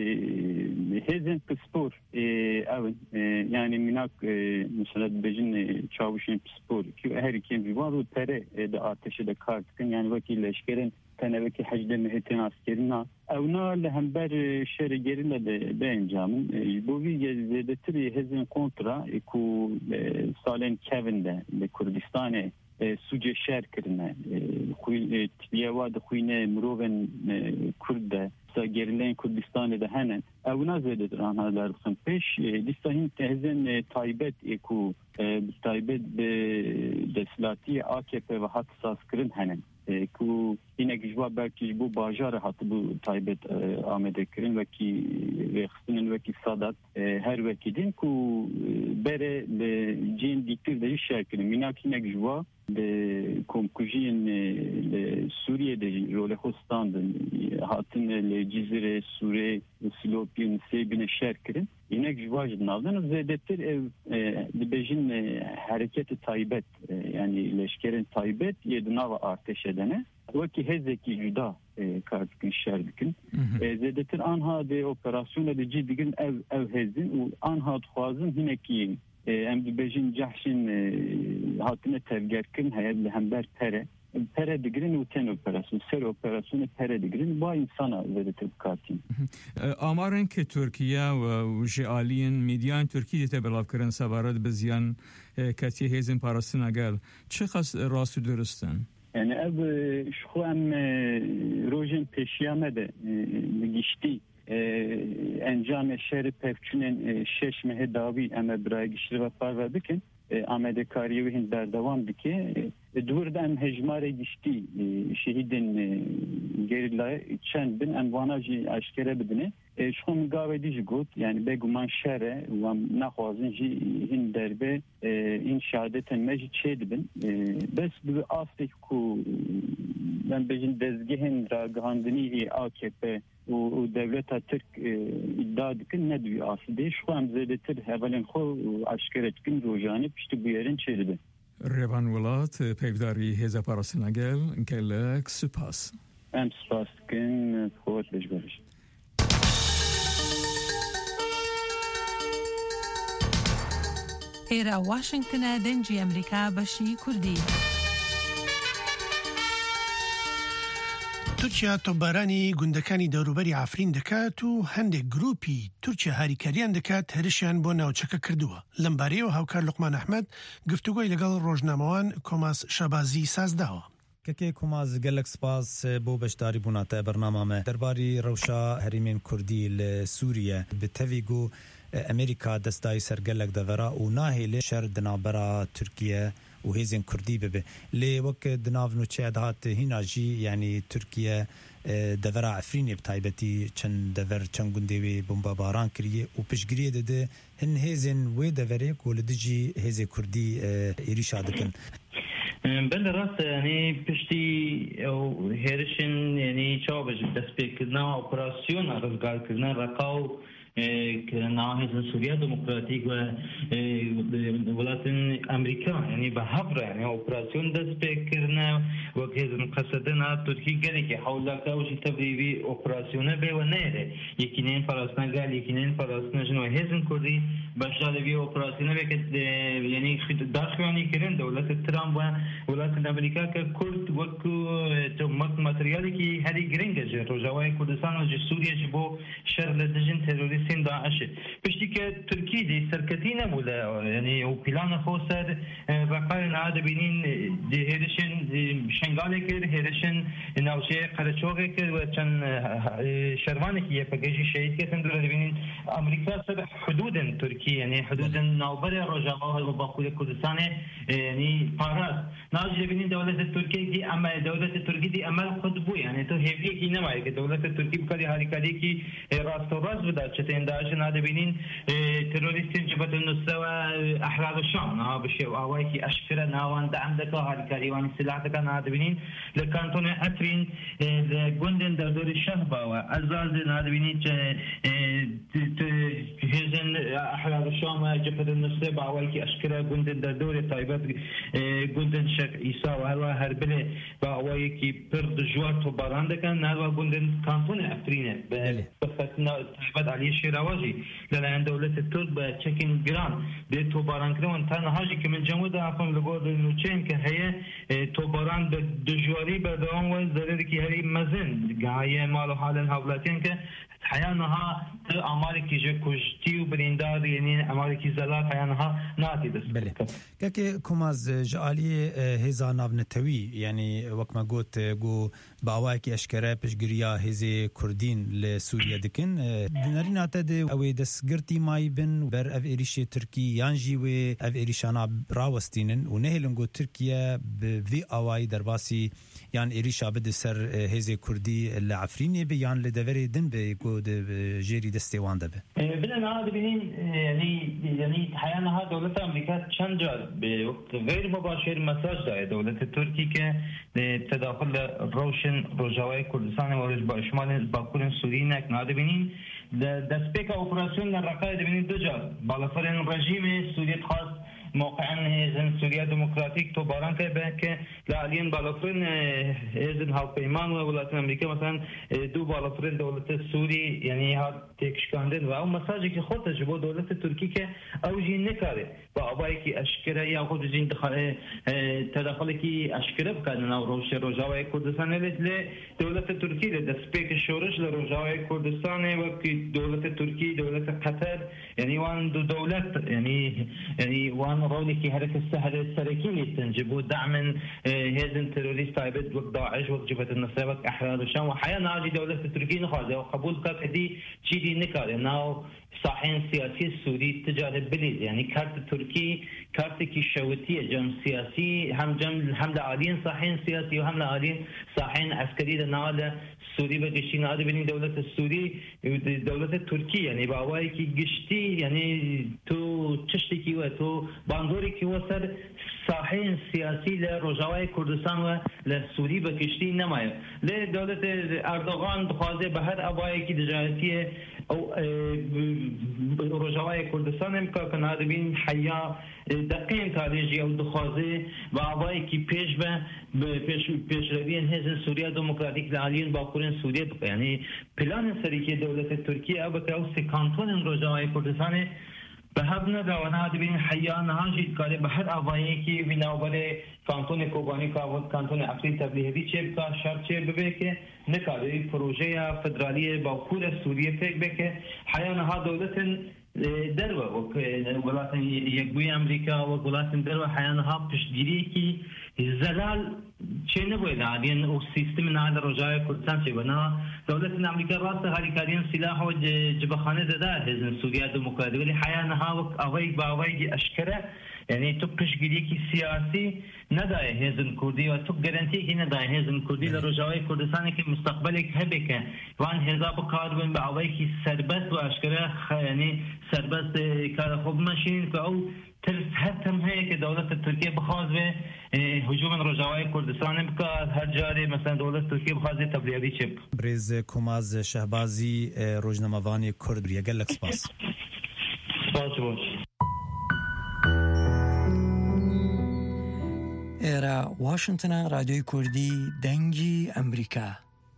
hezen spor evet yani minak mesela bejin çavuşun spor ki her kim bir var o tere de ateşe de kartkın yani vakil leşkerin teneveki hacde mehetin askerina evna lehember şeri gerilla de bencamın bu bir zedetir hezen kontra ku salen Kevin'de de Kurdistan'e suce şer kirine tiyeva de xuyne miroven Kurd sa gerilen Kurdistan'da da hemen evna zededir anhalar xın peş distahin tezen taybet ku taybet be deslati A K P ve hatsas kirin hemen کو اینک جواب برکی بو باجار هات بو تایبت آمده کرن و کی رخصتن و کی صادت هر وکیدین کو بره به جین دیکتر دی شکل میناک اینک جواب به کمکوژین سوریه دی رول خوستان هاتن لجزیره سوریه سلوپین سیبین شکرن اینک جواج نادن زیادتر دبیجین حرکت تایبت yani leşkerin taybet yedina ve arteş edene ve ki hezeki juda kartkin şerdikin zedetir anha de operasyonla de ciddigin ev ev hezin u anha xwazin hineki em dibejin cahşin hatine tevgerkin hayal hember pere pere digirin u ten operasyon ser operasyonu pere digirin bu insana zedetir kartin amarın ki Türkiye ve jaliyen medyan Türkiye'de belafkırın savarad biziyan کتی هیزن پاراستن اگر چه خاص راسو درستن؟ یعنی اب شخو ام روژن پیشیامه ده گشتی انجام شهر پفچونن شش مه داوی ام برای گشتی و پارو بکن آمده کاری و هند بردوام بکن دور دم هجمار گشتی شهیدن گریلای چند بین انواناجی اشکره بدنه شخو مقاوه دیج گود یعنی بگومان شهره و نخوازن جی هین دربه این شهادتن مجی چه دبن بس به آفتک کو من بجن دزگهن را گهاندنی آ کی پی و devlet Türk iddia dikin ne diyor aslında şu an zedetir hevalin xo aşkare dikin rojani işte bu yerin çelidi. Revan Welat pevdari heza parasına gel gelek süpas. Em süpas dikin xovat lejberiş. ئێرە واشنگتنە دەنجی ئەمریکا بەشی کوردی. تورکیا تۆپبارانی گوندەکانی دەوروبەری ئافرین دەکات و هەندێک گروپی تورکیا هاریکاریان دەکات هەرشیان بۆ ناوچەکە کردووە. لەم بارەیەوە هاوکار لوقمان ئەحمەد گفتوگۆی لەگەڵ ڕۆژنامەوان کۆماس شەبازی سازداوە. کەکێ کۆماز گەلک سپاس بۆ بەشداری بووناتە بەرنامامە دەرباری ڕەوشە هەرێمێن کوردی لە سووریە بتەوی گو ئەمریکا دەستای سەرگەلک دەڤەرا و ناهێلێ شەر دنابەرا تورکیە و هێزên کوردی ببێ لێ وەک دناڤن و چێ دەهات هینا jî yanî Tirkiye devera Efrînê bi taybetî çend dever çend gundê wê bombebaran kiriye û piştgiriyê dide hin hêzên wê deverê ku li dijî hêzê Kurdî êrîşa dikin. بله راست یعنی پشتی هێرشن یعنی چاو بەش دەستپێکردنا ئۆپراسیۆن ڕزگارکردنا ڕقاو ناهێزن سووریا دموکراتیک و وڵاتن ئەمریکا یعنی بە هەفرە یعنی ئۆپراسیۆن دەست پێکردنە وەک هێزن قەسەدەنا تورکی گەلێکی حەوڵاکە وشی تەبریوی ئۆپراسیۆنە بێوە نێرێ یەکینێن پاراستنەگال یەکینێن پاراستنەژنەوە هێزن کوردی بەشدا لەوی ئۆپراسیۆنە بێکە یعنی داخوانی کردن دەوڵەتە ترامپ و وڵاتن ئەمریکا کە کورد وەکو مەتریالێکی هەری گرنگە ژێ ڕۆژاوای کوردستان و سووریەش بۆ شەر لە دژن تێرۆریست داعش پشتی که ترکی دی سرکتی نبوده یعنی او پلان خود سر رقای نهاد بینین دی هرشن شنگاله کرد هرشن نوچه قرچوغه کرد و چند شروانی که پگیجی شهید کردن دور بینین امریکا سر حدود ترکی یعنی حدود نوبر رجاوا و باقی کردستان یعنی پاراس ناجی بینین دولت ترکی دی اما دولت ترکی دی عمل خود بو یعنی تو هیوی کی نمایه که دولت ترکی بکاری هاریکاری کی راست و راست بوده چه داعشن هذا بينين تيروريستين جبهة النصرة وأحرار الشام ها بشيء وأواكي أشفرة ناوان دعم دكا هذا كريوان السلاح دكا هذا بينين لكانتون أفرين جندن در دور الشهبة وأزاز هذا بينين هزن أحرار الشام جبهة النصرة بأواكي أشفرة جندن در دور طيبات جندن شك إيسا وهذا هربله بأواكي برد جوات وباران دكا هذا جندن كانتون أفرين بفتنا طيبات عليه شراوجي لأن دولة الترك بتشكين جران ده توباران كمان تنا هاجي كمان جمود عفوا لقول النوتشين كهي توباران بدجواري بدوام وزرد كي هري مزن جاية ماله حالا هولاتين ك حيانها أماركي جكوجتي وبريندار يعني أماركي زلات حيانها ناتي دس. بله. كأكي كوماز جالي هزا نافنتوي يعني وقت ما قلت جو باواكي أشكره بشجريا هزي كردين لسوريا دكن دنارين عتاد أو دسقرتي ماي بن بر أف إيريشي تركي يانجي و أف إيريشانا راوستينن ونهلن جو تركيا بفي أواي درباسي یان ایریشا بده سر هزی کردی لعفرینی به یان لدوری دن به گود جیری دستیوان ده به بدن هذا بنين يعني يعني حيانا هذا دولة أمريكا چند جار غير مباشر مساج داية دولة تركيا كتداخل روشن رجاوي كردستان ورج شمال باكورن سوريا هذا بنين دسبيك أوبراسيون الرقائد بنين دجار بالفرن رجيم سوريا خاص موقعا هزن سوريا ديمقراطيك تو باران كبه ك لالين بالفرن هزن هاوبيمان ولايات امريكا مثلا دو بالفرن دولة سوري يعني هاد تكشكاندن و او مساجي که خود تجربه دولت ترکی که اوجی نکاره با آبایی که اشکره یا خود جین تداخلی که اشکره بکنن او روش روجاوی کردستان ل دولت ترکی ل دسپیک شورش ل روجاوی کردستان و که دولت ترکی دولت قطر یعنی وان دو دولت یعنی یعنی وان رولی که حرکت سهل سرکی تنجبو دعم هزن تروریست عبد و داعش و جبهه النصره و احرار الشام و حياه ناجي دوله تركيا نخاذ وقبول كدي شيء نكار انه صاحين سياسي السوري تجارب بليد يعني كارت تركي كارت كي شوتيه جم سياسي هم جم هم لعالين صاحين سياسي وهم لعالين صاحين عسكري لناله سوري بقشين هذا بين دولة السوري دولة التركية يعني باواي كي قشتي يعني تو تشتكي وتو باندوري كي وصل صاحين سياسي لرجاوي كردستان ولسوري بقشتي نماية لدولة أردوغان بخوازه بهر أباي كي دجاجتيه او رجاوی کردستان امکان کنه بین حیا دقیق تاریخی او دخوازه و آبایی که پیش به پیش پیش رویان هزن سوریا دموکراتیک لعالین باکورن سوریه بقى یعنی پلان سریکی دولت ترکیه او بکه او سکانتون رجاوی کردستان به هبنا دوانا بین حیا نهاجی کاری به هر آبایی که بنابر کانتون کوبانی که کانتون عقلی تبلیغی چه بکا شرط چه ببه که نکاری پروژه فدرالی باکور سوریه تک بکه حیان ها دولت دروه و ولات یکبوی امریکا و ولات دروه حیان ها پشتگیری کی زلال چه نبوید عادین او سیستم نهاد رجای کردستان چه بنا دولت امریکا راست هریکارین سلاح و جبهخانه داده هزن سوریا دموکراتی ولی حیان ها و اوی با اوی اشکره یعنی تو پشتگیری کی سیاسی ندای هزن کردی و تو گارانتی کی ندای هزن کردی در رجای کردستان که مستقبل هبه که وان حزب کار بین با اوی کی سربست و اشکره یعنی سربست کار خوب ماشین که او ترس هتم هي كدولة تركيا بخاز به هجوم رجاوي كردستان بكار هر جاري مثلا دولة تركيا بخاز تبليغي شب بريز كوماز شهبازي روزنامه‌وانی کرد بریا گلک سپاس سپاس باش ایرا واشنطن رادیوی کردی دنگی امریکا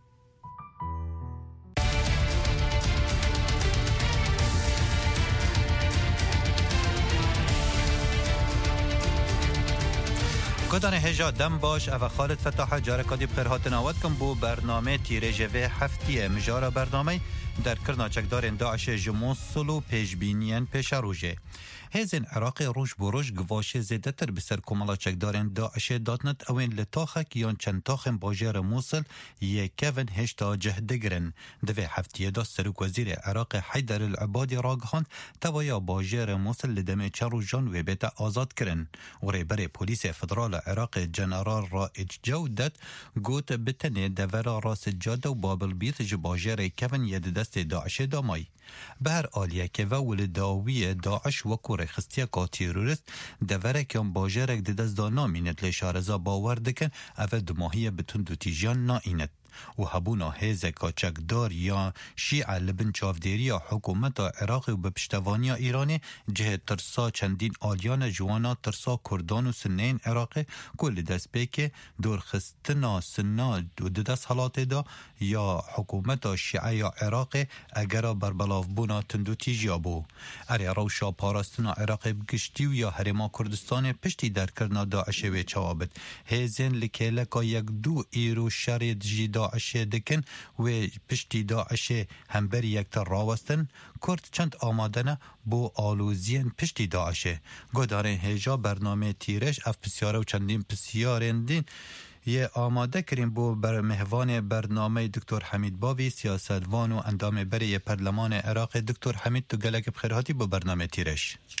گدان هجا دم باش او خالد فتاح جارکادی بخیرهات نواد کن بو برنامه تیره جوه هفتیه مجارا برنامه در کرنا چکدارین داعش جموصل و پیشبینین پیش روژه هزین عراق روش بروش گواش زیده تر بسر کمالا چکدارین داعش دادنت اوین لطاخک یان چند تاخن باجر موصل یکون هشتا جهده گرن دوی هفتیه دا سروک وزیر عراق حیدر العبادی راگهاند توایا باجر موصل لدمه چرو جان و بیت آزاد کرن و ریبر پولیس فدرال عراق جنرال رائج جودت گوت بتنه دورا راس جاده و بابل بیت جباجر کون ید دست داعش دامای بهر آلیه که و داوی داعش و کور خستیا کا تیروریست دوره کم باجرک دست دانا مینت لشارزا باور دکن او دماهی بتون دو تیجان نا اینت و هبونا هزه کاچکدار یا شیعه لبن چافدیری یا حکومت عراق و بپشتوانی ایرانی جه ترسا چندین آلیان جوانا ترسا کردان و سنین عراق کل دست بیک دورخستنا سنا و دست حالات دا یا حکومت شیعه یا عراق اگر بربلاف بونا تندو تیجیا بو اری روشا پاراستنا عراق بگشتی و یا حرما کردستان پشتی در کرنا داعش و چوابت هزین لکیلکا یک دو ایرو شرید جیدا داعش دکن و پشتی داعش همبر یکتر راوستن کرد چند آمادنه بو آلوزین پشتی داعشه گدارین هجا برنامه تیرش اف پسیاره و چندین پسیارین دین یه آماده کریم بو بر مهوان برنامه دکتر حمید باوی سیاستوان و اندام بری پرلمان عراق. دکتر حمید تو گلک بخیرهاتی بو برنامه تیرش.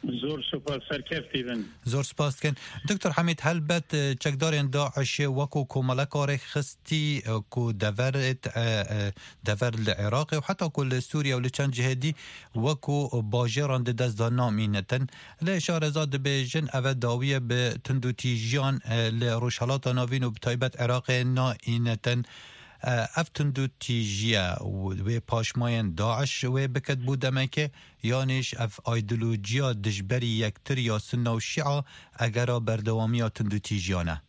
زور سپاس سرکفتی بن زور سپاس کن دکتر حمید هل بد چکدارین داعش وکو کوملک آره خستی کو دورت دور العراق و حتی کل سوریا و لچند جهدی وکو باجران دست نامینتن لاشاره زاد به جن او داویه به تندو تیجیان لروشالات ناوین و بتایبت عراق نائینتن افتندو تیجیا و پاشماین داعش و بکد بودمه که یانش اف ایدئولوژیا دجبری یکتر یا سنه و شیعه اگر بردوامی تندو تیجیانه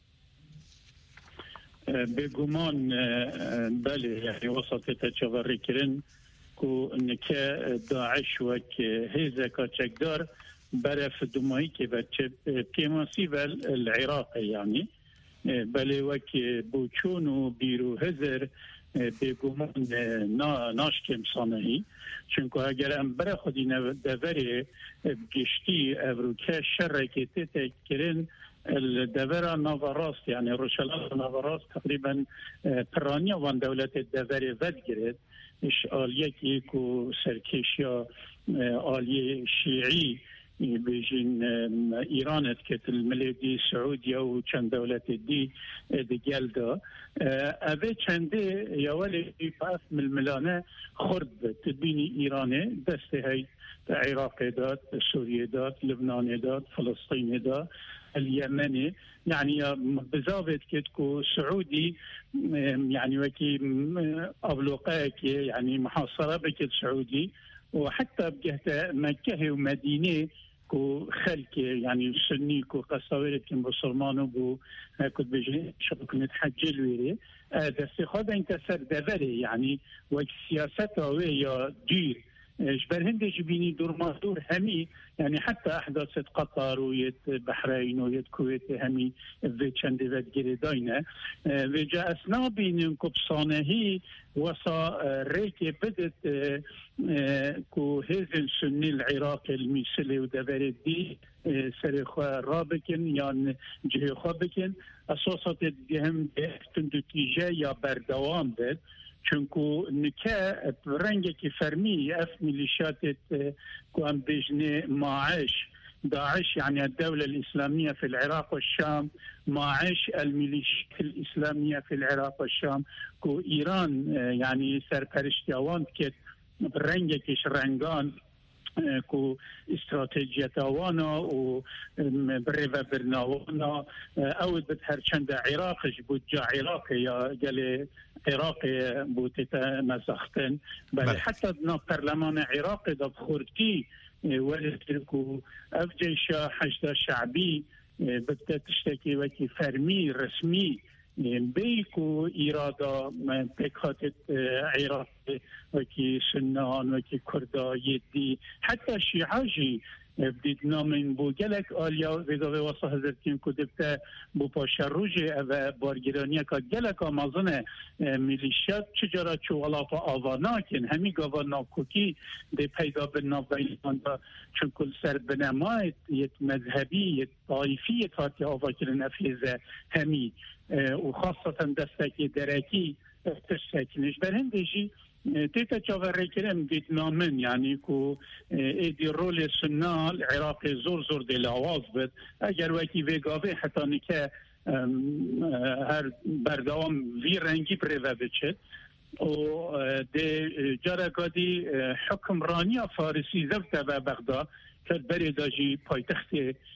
بگمان بله یعنی وسط تجاوری کرن کو نکه داعش و که هیزه کچکدار برف دمایی که بچه پیماسی ول العراق یعنی بله وکی بوچون و بیرو هزر بگمان نا ناشکم سانهی چونکه اگر ام برای خودی دوری گشتی اوروکه شر که تیت کرن الدورة نافراست يعني روشالات نافراست تقريبا برانيا وان دولة الدورة ودجرد إش آلية كيكو سركيشيا آلية شيعي بيجين إيران كت الملدي سعودية وچند دولة دي دجال دا أبي چنده يوالي فاس من الملانة خرد تبيني إيراني دست هاي العراق دات سوريا دات لبنان دات فلسطين دات اليمني يعني بزاوت كتكو سعودي يعني وكي أبلوقاك يعني محاصرة بكت سعودي وحتى بجهة مكة ومدينة كو خلك يعني سني كو قصاويرت كم بسلمان وبو كنت بيجي شبك نتحجل ويري دستخوض انت سر دوري يعني وك سياسة ويا دير جبر هندي جبيني دور مصدور همي يعني حتى أحداث قطر ويت بحرين ويت الكويت همي في چند وقت جريداينه وجاء أثناء بين كبصانه هي وصا ريك بدت كو هزن سني العراق الميسلي ودبرت دي سرخوا رابكن يعني جهخوا بكن أساسات دهم تندتيجة يا بردوام بد چونکو نکه رنگی که فرمی اف ميليشيات كوان بيجني ماعش داعش يعني الدولة الإسلامية في العراق والشام ماعش الميليشيات الإسلامية في العراق والشام كو إيران يعني سرپرشتی آوان كت رنگی كش رنگان كو استراتيجية وانا و بريفا برناوانا أود بتهر چند عراقش بود جا عراقي يا قال عراقي بوتتا مزختن بل حتى دنا برلمان عراقي دا بخورتي ولكو أفجيشا حشد شعبي بدأت تشتكي وكي فرمي رسمي بيكو إرادة بكاتت عراق وكي سنان وكي كردا يدي حتى الشيعاجي بدينا من بوجلك آليا وإذا وصل هذرتين كتبت بوباشروجي أو بارجرانيا كجلك أمازون ميليشيات شجرة شوالات آواناكن همي قوانا كوكي دي پیدا بنا بينان چون كل سر بنمايت يت مذهبي يت طائفية هاتي آواكرن أفيزة همي وخاصة دستكي دركي تشتكنش برهندجي تيتا تشاور كلام ديت نامن يعني كو ايدي رول السنة العراقي زور زور دي لعواز بد اگر وكي ويقافي حتى نكا هر بردوام في رنگي بريفا بچت و دي جاركادي حكم رانيا فارسي زفتا بغداد كد بريداجي پایتخت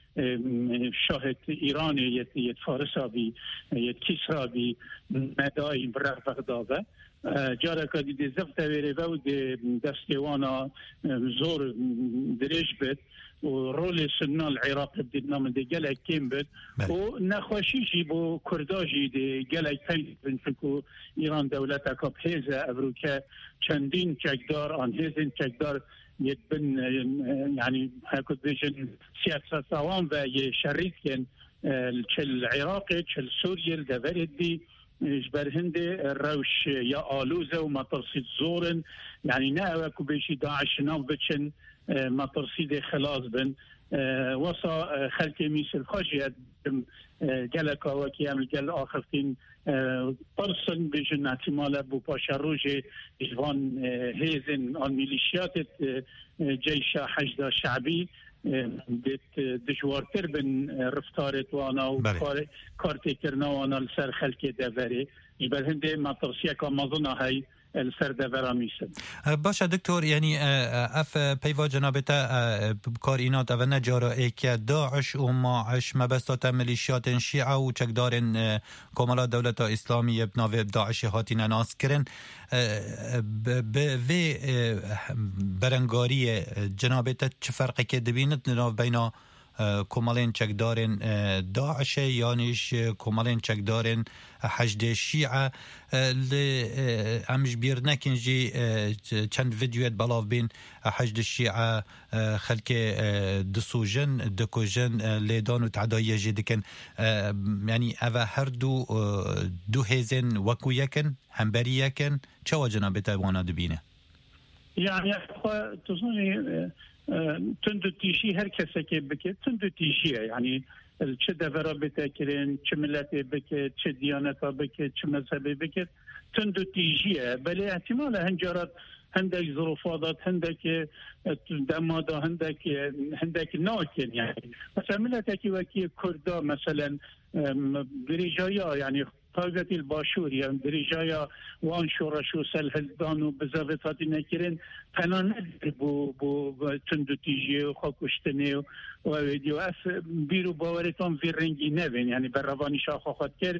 شاهد ایرانی یت یت فارسابی یت کسرابی مدای بر بغداد جارا کدی د زفت ویری و د دستوانا زور دريج بت و رول سنة العراق بدنا من دي جالك كيم بد و نخوشيشي بو كرداجي دي جالك تايد بنفكو إيران دولتا كاب هيزا أبروكا چندين چكدار آن هيزن چكدار يتبن يعني هاكو بيجن سياسة سوان و يشريك ين چل عراقي چل سوريا الدفرد دي جبر هندي الروش يا آلوزة وما ترصيد زورن يعني ناوكو بيشي داعش ناو بچن ما ترصيد خلاص بن وصا خلق ميسل خاجية جلك وكيام الجل آخرتين برسن بيجن احتمال بو باشا روجي جوان هيزن عن ميليشيات جيش حشد شعبي دت دجوارتر بن رفتارت وانا و کارتی کرنا وانا لسر خلق دفره جبر هنده مطرسیه که مظنه های السر دفره میسن. باشه دکتور، یعنی اف پیوا جنابتا کارینات و نجارا ایک داعش و ماعش مبستات ملیشیات شیعه و چکدارن کاملا دولت اسلامی بناوی داعش هاتین ناس کرن به برنگاری جنابتا چه فرقی که دبیند ناو بینا کمالین چکدارن داعش یانیش کمالین چکدارن حشد شیعه امش بیر نکنجی چند ویدیویت بلاف بین حشد شیعه خلق دسوجن دکوجن لیدان و تعدایی جدکن، یعنی اوه هر دو دو هزن وکو یکن همبری یکن چه و جنابتا وانا دبینه؟ یعنی تظنی تندو تیشی هر کسی که بکه تندو تیشیه، یعنی چه دفرا بتاکرین چه ملتی بکه چه دیانتا بکه چه مذهبی بکه تندو تیشیه، بلی احتمال هنجارات هندک ظروفات هندک دمادا هندک هندک ناکن، يعني مثلا ملتی وکی کردا مثلا بریجایا یعنی طاقت الباشور يعني درجايا وان شورشو سلهلدان و بزافتاتي نكرين فانا ندر بو بو تندو تيجي و خاكوشتني و ويديو اف بيرو باوريتان في رنجي نبين يعني بررواني شاخا خاطر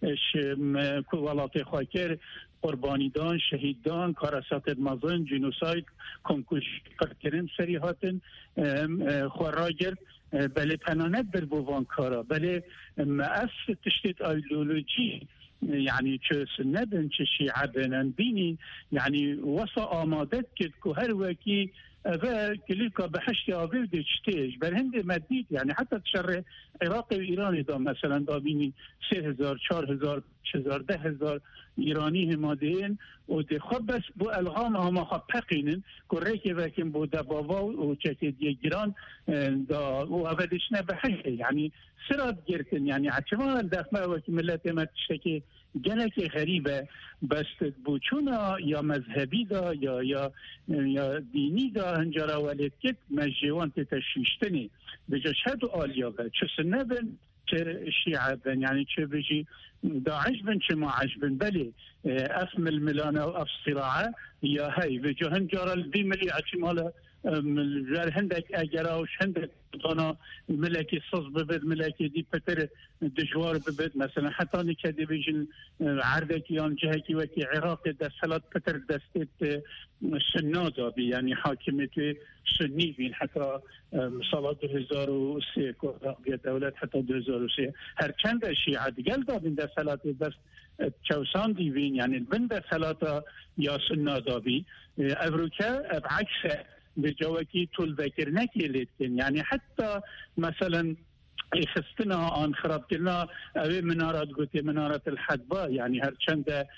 كوالاتي خاطر قربانی دان شهید دان کاراسات مازن جنوساید کنکوش کرد سری هاتن خوراجر بله پنانت بر بوان کارا بله از تشتیت ایدئولوژی يعني چه سندن چه شیعه بینن بینی يعني وصا آمادت کد که هر وکی و كليكا بحشتي آويل دي تشتيج برهند مديد يعني حتى تشرع عراق و إيراني دا مثلا دا بيني سه هزار چار هزار شزار ده هزار إيراني همادين و دي خب بس بو ألغام هما خب پقينن كوريكي وكين بو دبابا و چكي دي جيران دا و أفدشنا بحشتي يعني سراد جرتن يعني عشما الدخمة وكي ملت ما تشتكي جنك غريبة بس بوچونا یا مذهبی دا یا یا یا دینی دا هنجارا ولید کت مجیوان تتشیشتنی بجا شهد و آلیا بد چه سنه بن چه شیعه بن يعني چه بجي داعش بن چه معاش بن بلي اسم الملانة و اف صراعة يا هاي بجا هنجارا البي ملي عشي مالا هندك اجراوش هندك طنا ملكي صص ببد ملكي دي بتر دجوار ببد مثلا حتى نكدي بيجن عردك يان جهكي وكي عراق دسلات بتر دستت سنادا بي يعني حاكمية سني بين حتى صلاة هزار وسي كورا دولة حتى هزار وسي هر چند شيعة دقل دا بين دسلات بس چوسان دي بين يعني بين دسلات يا سنادا بي أفروكا بعكس بجواكي طول ذاكر نكيلت يعني حتى مثلا خستنا عن خرابتنا أبي منارات قلت منارة الحدبة يعني هرچند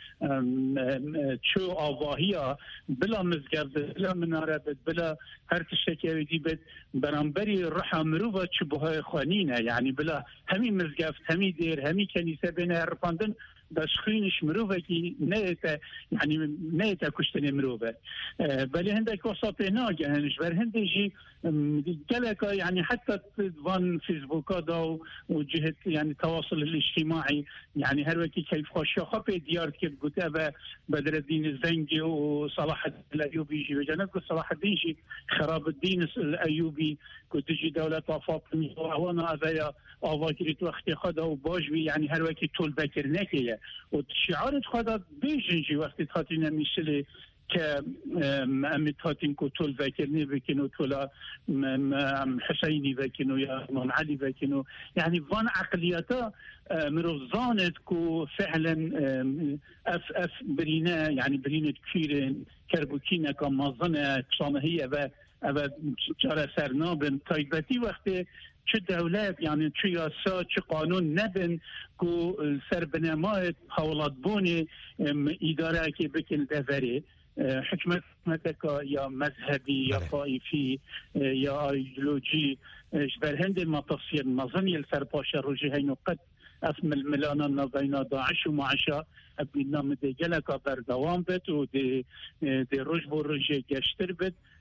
شو آواهية بلا مزقرد بلا منارة بلا هر تشتكي دي بد برانبري رحا مروفة شبهة خوانينة يعني بلا همي مزقفت همي دير همي كنيسة بين هرفاندن بس خينش مروفة كي نيتا يعني نيتا كشتني مروفة أه بل هندك وسطي ناجة هنش بل هندجي جلكا يعني حتى فان فيسبوكا دا وجهة يعني التواصل الاجتماعي يعني هروكي كيف خوشا خبي ديار كيف قلت أبا بدر الدين الزنجي وصلاح الدين الأيوبي يجي وجنب صلاح الدين يجي خراب الدين الأيوبي كنت تجي دولة فاطمي وانا أبايا آواجريت وقتی خدا و باش بی یعنی هر وقتی طول بکر نکیه و شعارت خدا بیشنجی وقتی تاتین میشله که امی تاتین کو طول بکر نی بکنو طول حسینی بکنو یا امام علی بکنو یعنی وان عقلیتا مروزانت کو فعلا اف اف برینه یعنی برینت کیرن کربوکینه که مازنه کشانهیه و و جاره سرنابن تایبتی وقتی چه دولت يعني چه یاسا چه قانون نبن کو سر بنمایت حولات بونی اداره که بکن دفره حکمت متکا یا مذهبی یا طائفی یا ایدئولوژی برهند المتصير نظني السرپاش روجي هينو قد اسم الملانا بين داعش ومعشا ابن نام دي جلكا بردوام بت و دي دي رجب و رجي گشتر بت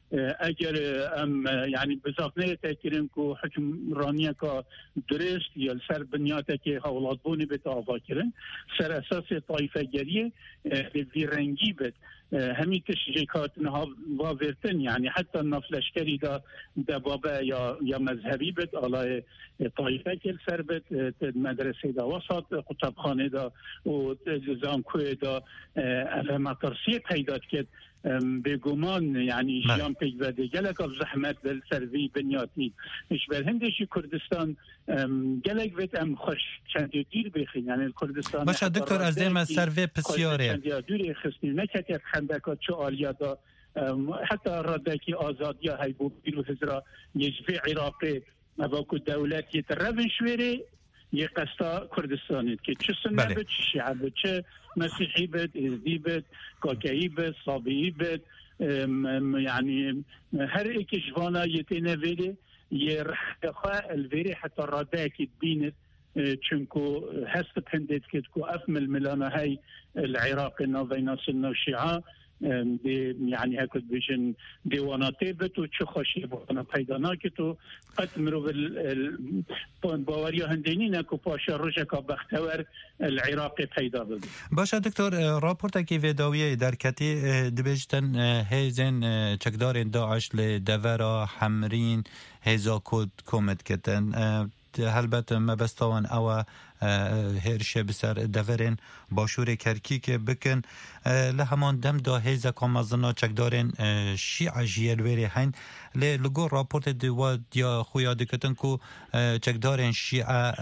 اگر ام یعنی بزافنه تکرین کو حکمرانی کا درست یا سر بنیاده که حولات بونی به آوا کرن سر اساس طایفه گریه به رنگی بد همین تشجیعات نها واورتن یعنی حتی نفلشکری دا دبابه یا یا مذهبی بد علای طایفه کل سر بد مدرسه دا وسط کتابخانه دا و زانکوی دا مطرسی پیدا کرد بگمان یعنی جام پیک و دیگلک از زحمت دل سروی بنیاتی مش بر هندشی کردستان گلک ویت ام خوش چند دیر بخین یعنی کردستان باشه دکتر از دیم سروی پسیاره چند دیر خستی نکت خندکات چو آلیا دا حتی ردکی آزادی های بو بیرو هزرا یجفی عراقی مواکو دولتی ترون شویره یه قصد کردستانید که چه سنه بله. بد چه شیعه بد چه مسیحی بد ازدی بد کاکایی بد صابیی بد یعنی هر ایک جوانا یتینه ویده یه رحقه الویری حتی راده که بینید چونکو هست پندید که افمل ملانا های العراق نوینا سنو شیعه دی یعنی هکت بیشن دیواناتی بتو چه خوشی بودن پیدا نکتو قد مرو باوری هندینی نکو پاشا روشکا بختور العراق پیدا بود. باشه دکتر راپورت کی ویداویه در کتی دبیجتن هیزن چکدار داعش لدورا حمرین هیزا کود کومت کتن هلبته مبستوان او هرشه بسر دورن باشور کرکی که بکن لهمان دم دا هیزا کامازنا چکدارن شیع جیلوری هین لگو راپورت دیواد یا خویا دکتن کو چکدارن شیع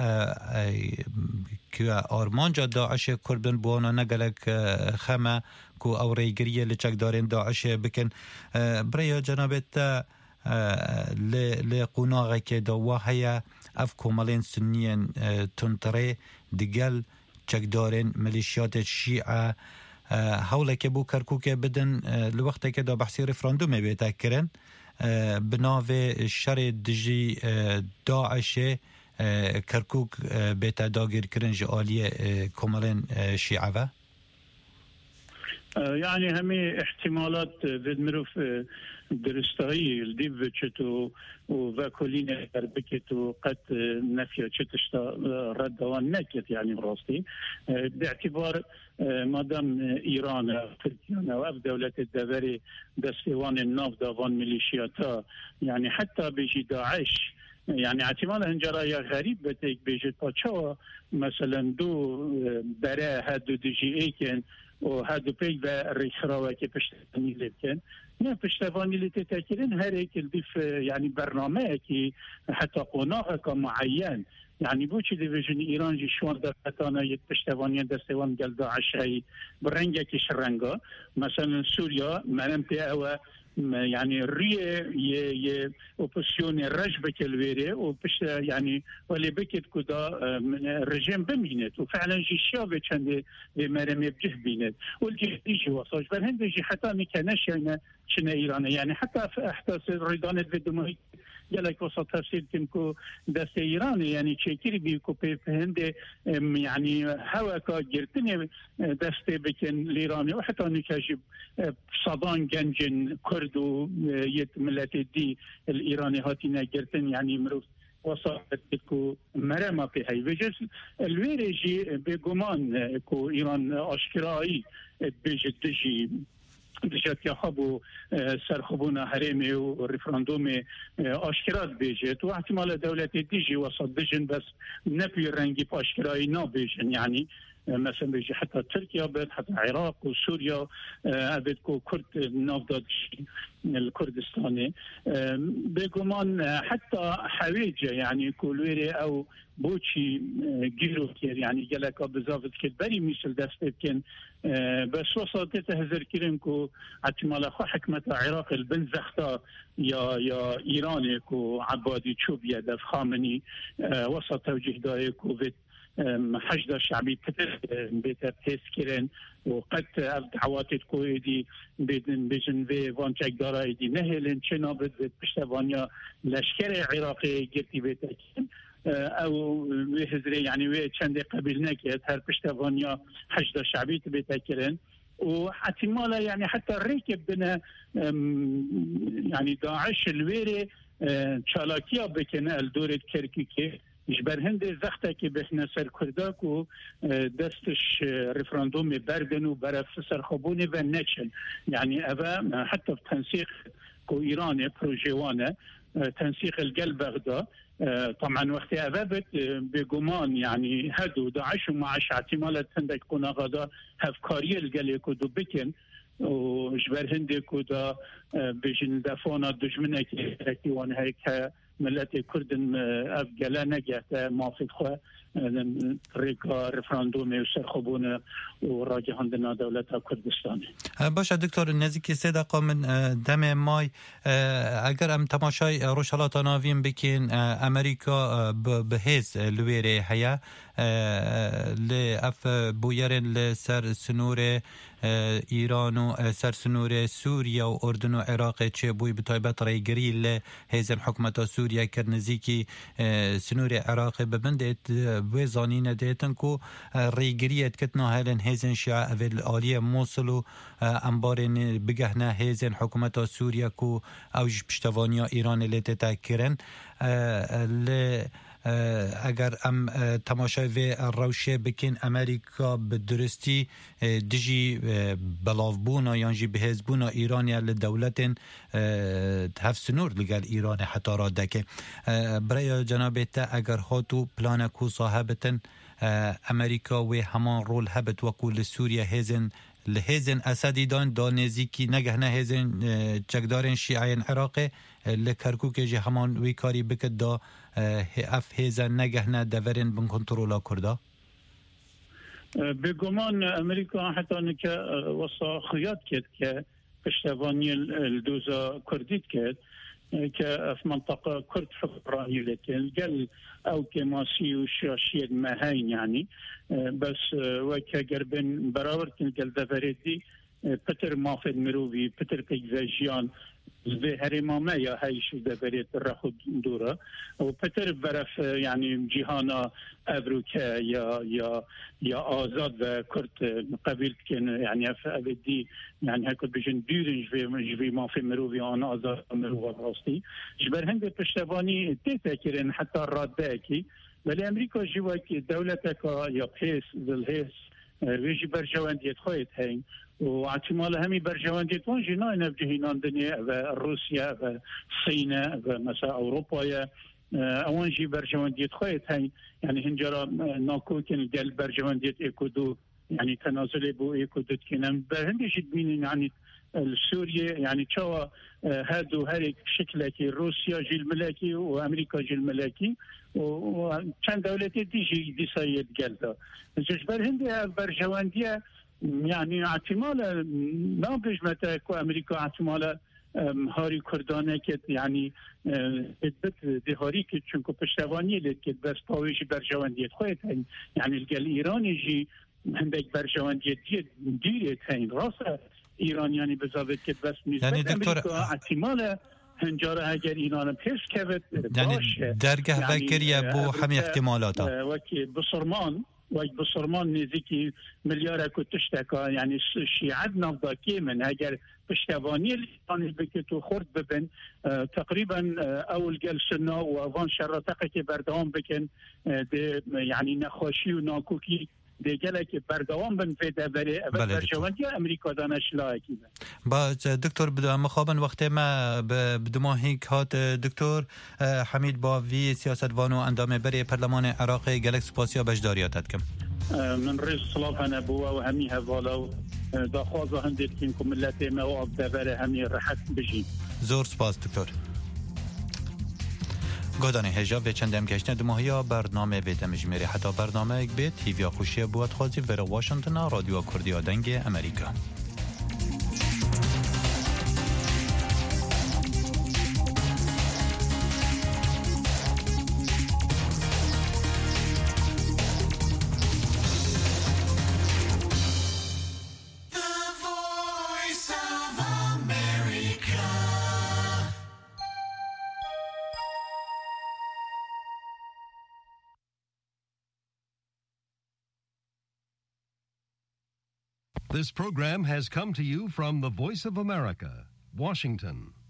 که آرمانجا داعش کربن بوانا نگلک خمه کو او ریگریه لچکدارن داعش بکن برای جنابت لقناغه که دوا هیا اف کومالین سنیان تنتره دگل چکدارن ملیشیات شیعه حوله که بو کرکوک بدن لوقت که دا بحثی رفراندوم بیتا کرن بناوه شر دجی داعش کرکوک بیتا داگیر کرن جعالی کومالین شیعه و يعني همي احتمالات ذد مروف درستایی الدیب وچتو و کلین دربکتو قد نفیا چتشتا ردوان نکت يعني راستی باعتبار مادام ایران ترکیه و اف دولت الدوری دستوان الناف داوان ميليشياتا يعني حتى بيجي داعش يعني احتمال هنجرايا غريب بتيك بيجي باتشا مثلا دو برا هادو دي جي ايكن و هادو پیک و ریخراوه که پشتوانی لیبکن نه پشتوانی لیتی تاکرین هر ایک الدیف يعني برنامه که حتی قناغه که معین يعني بوچی دیویژن ایران جی شوان در فتانه یک پشتوانی دستوان گل داعش های برنگه کش رنگا مثلا سوریا منم پی اوه يعني الريه ي اوبوزيون الرجبه كالويري وبش يعني ولي بكت كدا رجيم بمينت وفعلا جي الشعب كان بمرم يبجه بينت والجي يجي وصاج بالهند يجي حتى ما كانش يعني شنا ايران يعني حتى حتى ريدان الفيديو جالك وسط تفسير تمكو دست ايراني يعني تشكيري بيكو بهند يعني هواكا جرتني دست بكن الايراني وحتى نكاجب صدان جنجن كردو يت ملت دي الايراني هاتينا جرتن يعني مروف وصلت كو مرمى في هاي بجس الويرجي بجمان كو ايران اشكراي بيجي تجي دجات يخبو سرخبونا هرمي وريفراندومي اشكرات بيجت واحتمال دولة ديجي وسط دجن بس نبي رنجي باشكراي نا بيجن يعني مثلا بيجي حتى تركيا بيت حتى العراق وسوريا أبد كو كرد نافداد الكردستاني بيقومان حتى حويجة يعني كولويري أو بوشي جيرو كير يعني جلك بزافت كبري مثل دست كان بس وصلت تهزر كيرنكو احتمال خو حكمة العراق البنزختا يا يا إيراني كو عبادي تشوبيا دف خامني وسط توجيه دايكو فيت حشد الشعبي كتير بيت بحث كيرن وقد دعوات كويدي بين بين في فانشك دارا دي نهلن شنا بد بشتوانيا لشكر عراقي جرتي بيتكين او هزري يعني وي چند قبيلنا كي هر بشتوانيا حشد الشعبي بيتكرن واحتمالا يعني حتى الركب بنا يعني داعش الويري چالاکیا بکنه الدور کرکوکی جبر هند زخته که بهنه سر کرداک و دستش رفراندوم بردن و برف سرخوبونه و نچن يعني أبا حتى في تنسيق كو إيران بروجيوانه تنسيق القلب بغدا طبعا وقت أبابت بجمان يعني هدو داعش ومعش احتمالات هندك قنا غدا هفكاري القلب كدو بكن وجبر هندي كودا بجن دفونا دجمنه كي وان هيك ملت كردن افغلا نجات ما في خو ريكا رفراندوم سرخوبونه وراجعندنا دولة كردستان. باشه دکتر نزدیک سه دقیقه من دم مای اگر ام تماشای روشالات ناویم بکن امریکا بهز لویره هیا لأف بویرن لسر سنور ایران و سر سنور سوریا و اردن و عراق چه بوی بطایبت ریگری لهزن حکمت سوریا کرنزیکی سنور عراق ببندت وزانین دیتن کو ریگریت کتنا هلن هزن شیعه اول آلی موصل و انبارن بگهنه هزن حکمت سوریا کو اوج پشتوانیا ایران لیت تکرن ل اگر ام تماشای و روشه بکن امریکا به درستی دجی بلاوبونا یانجی بهزبونا ایرانیا لدولت هفت نور لگل ایران حتی را دکه برای جنابت اگر هاتو پلان کو صاحبتن امریکا و همان رول هبت وکو لسوریا هزن لهزن اسدی دان دانزیکی نگهنه هزن چکدارن شیعین عراق لکرکوک جه همان وی کاری بکد دا اف هزن نگهنه دورن بن کنترولا کرده بگمان امریکا حتی نکه وصا خیات کد که پشتوانی الدوزا کردید کد که في منطقة كرد حقرانية لكن قال أو كماسي وشاشيد مهين يعني بس وكقربن براورتن قال دفردي بتر مافد مروبي بتر كيزاجيان زي هرما ما يا هاي شو دفريت الرخود دورة وبتر برف يعني جهانا أبروكا يا يا يا آزاد وكرد قبيل كان يعني أبدي يعني هكذا بيجن ديرن جوي جوي ما في مروي أنا آزاد مروي راستي جبر هند بشتباني تتكرن حتى الرداكي ولی امریکا جوا که دولتك یا پیس ذلهس ویجی برجواندیت خواهد هین و احتمال همی برجواندیت وان جنای نفجهینان دنیا و روسیا و الصين و مثلا اوروپا اوان جی برجواندیت خواهد هین يعني هنجرا ناكوكن قال برجوانديت ايكودو يعني تنازل بو ايكودو كنم برهندش بين يعني السورية يعني تشوا هادو هاريك شكلك روسيا جيل ملاكي وامريكا جيل ملاكي وكان دولتي تيجي دي سيد قالها جبر هندي برجواندية يعني احتمال نابج متى كو امريكا احتمال هاری کردانه که یعنی ادبت دهاری که چونکو پشتوانی لید که بس پاویجی برجواندیت خواهد هن یعنی الگل ایرانی جی هندک برجواندیت دیریت هن راسه ایرانیانی بزاوید که بس نسبت امریکا احتمال هنجاره اگر ایران پیش کبت یعنی درگه وکریه بو همی احتمالاتا وکی بسرمان وای بسرمان نزدیکی میلیارد کو تشتکا یعنی شیعه نفداکی من اگر پشتوانی ایرانی بکت و خورد ببن تقریبا اول گل سنا و اوان شرطقه که بردوام بکن یعنی نخوشی و ناکوکی دیگه که بردوام بن فیده بره اول برجواندی امریکا دانش لایکی با دکتر بدو مخابن وقت ما بدماهی هات دکتر حمید باوی سیاستوانو اندام بری پارلمان عراق گلکس پاسیا بجداریاتت کم من رئیس صلاح نبوه و همی هوالا و داخوازا هندید که ملت ما و ابدابره همی رحت بجید زور سپاس دکتر گودان هجا به چندم گشتن دماهیا برنامه به دمجمیری حتی برنامه یک بیت هیویا خوشی بود خوازی ور واشنگتن رادیو کردی آدنگ امریکا This program has come to you from the Voice of America, Washington.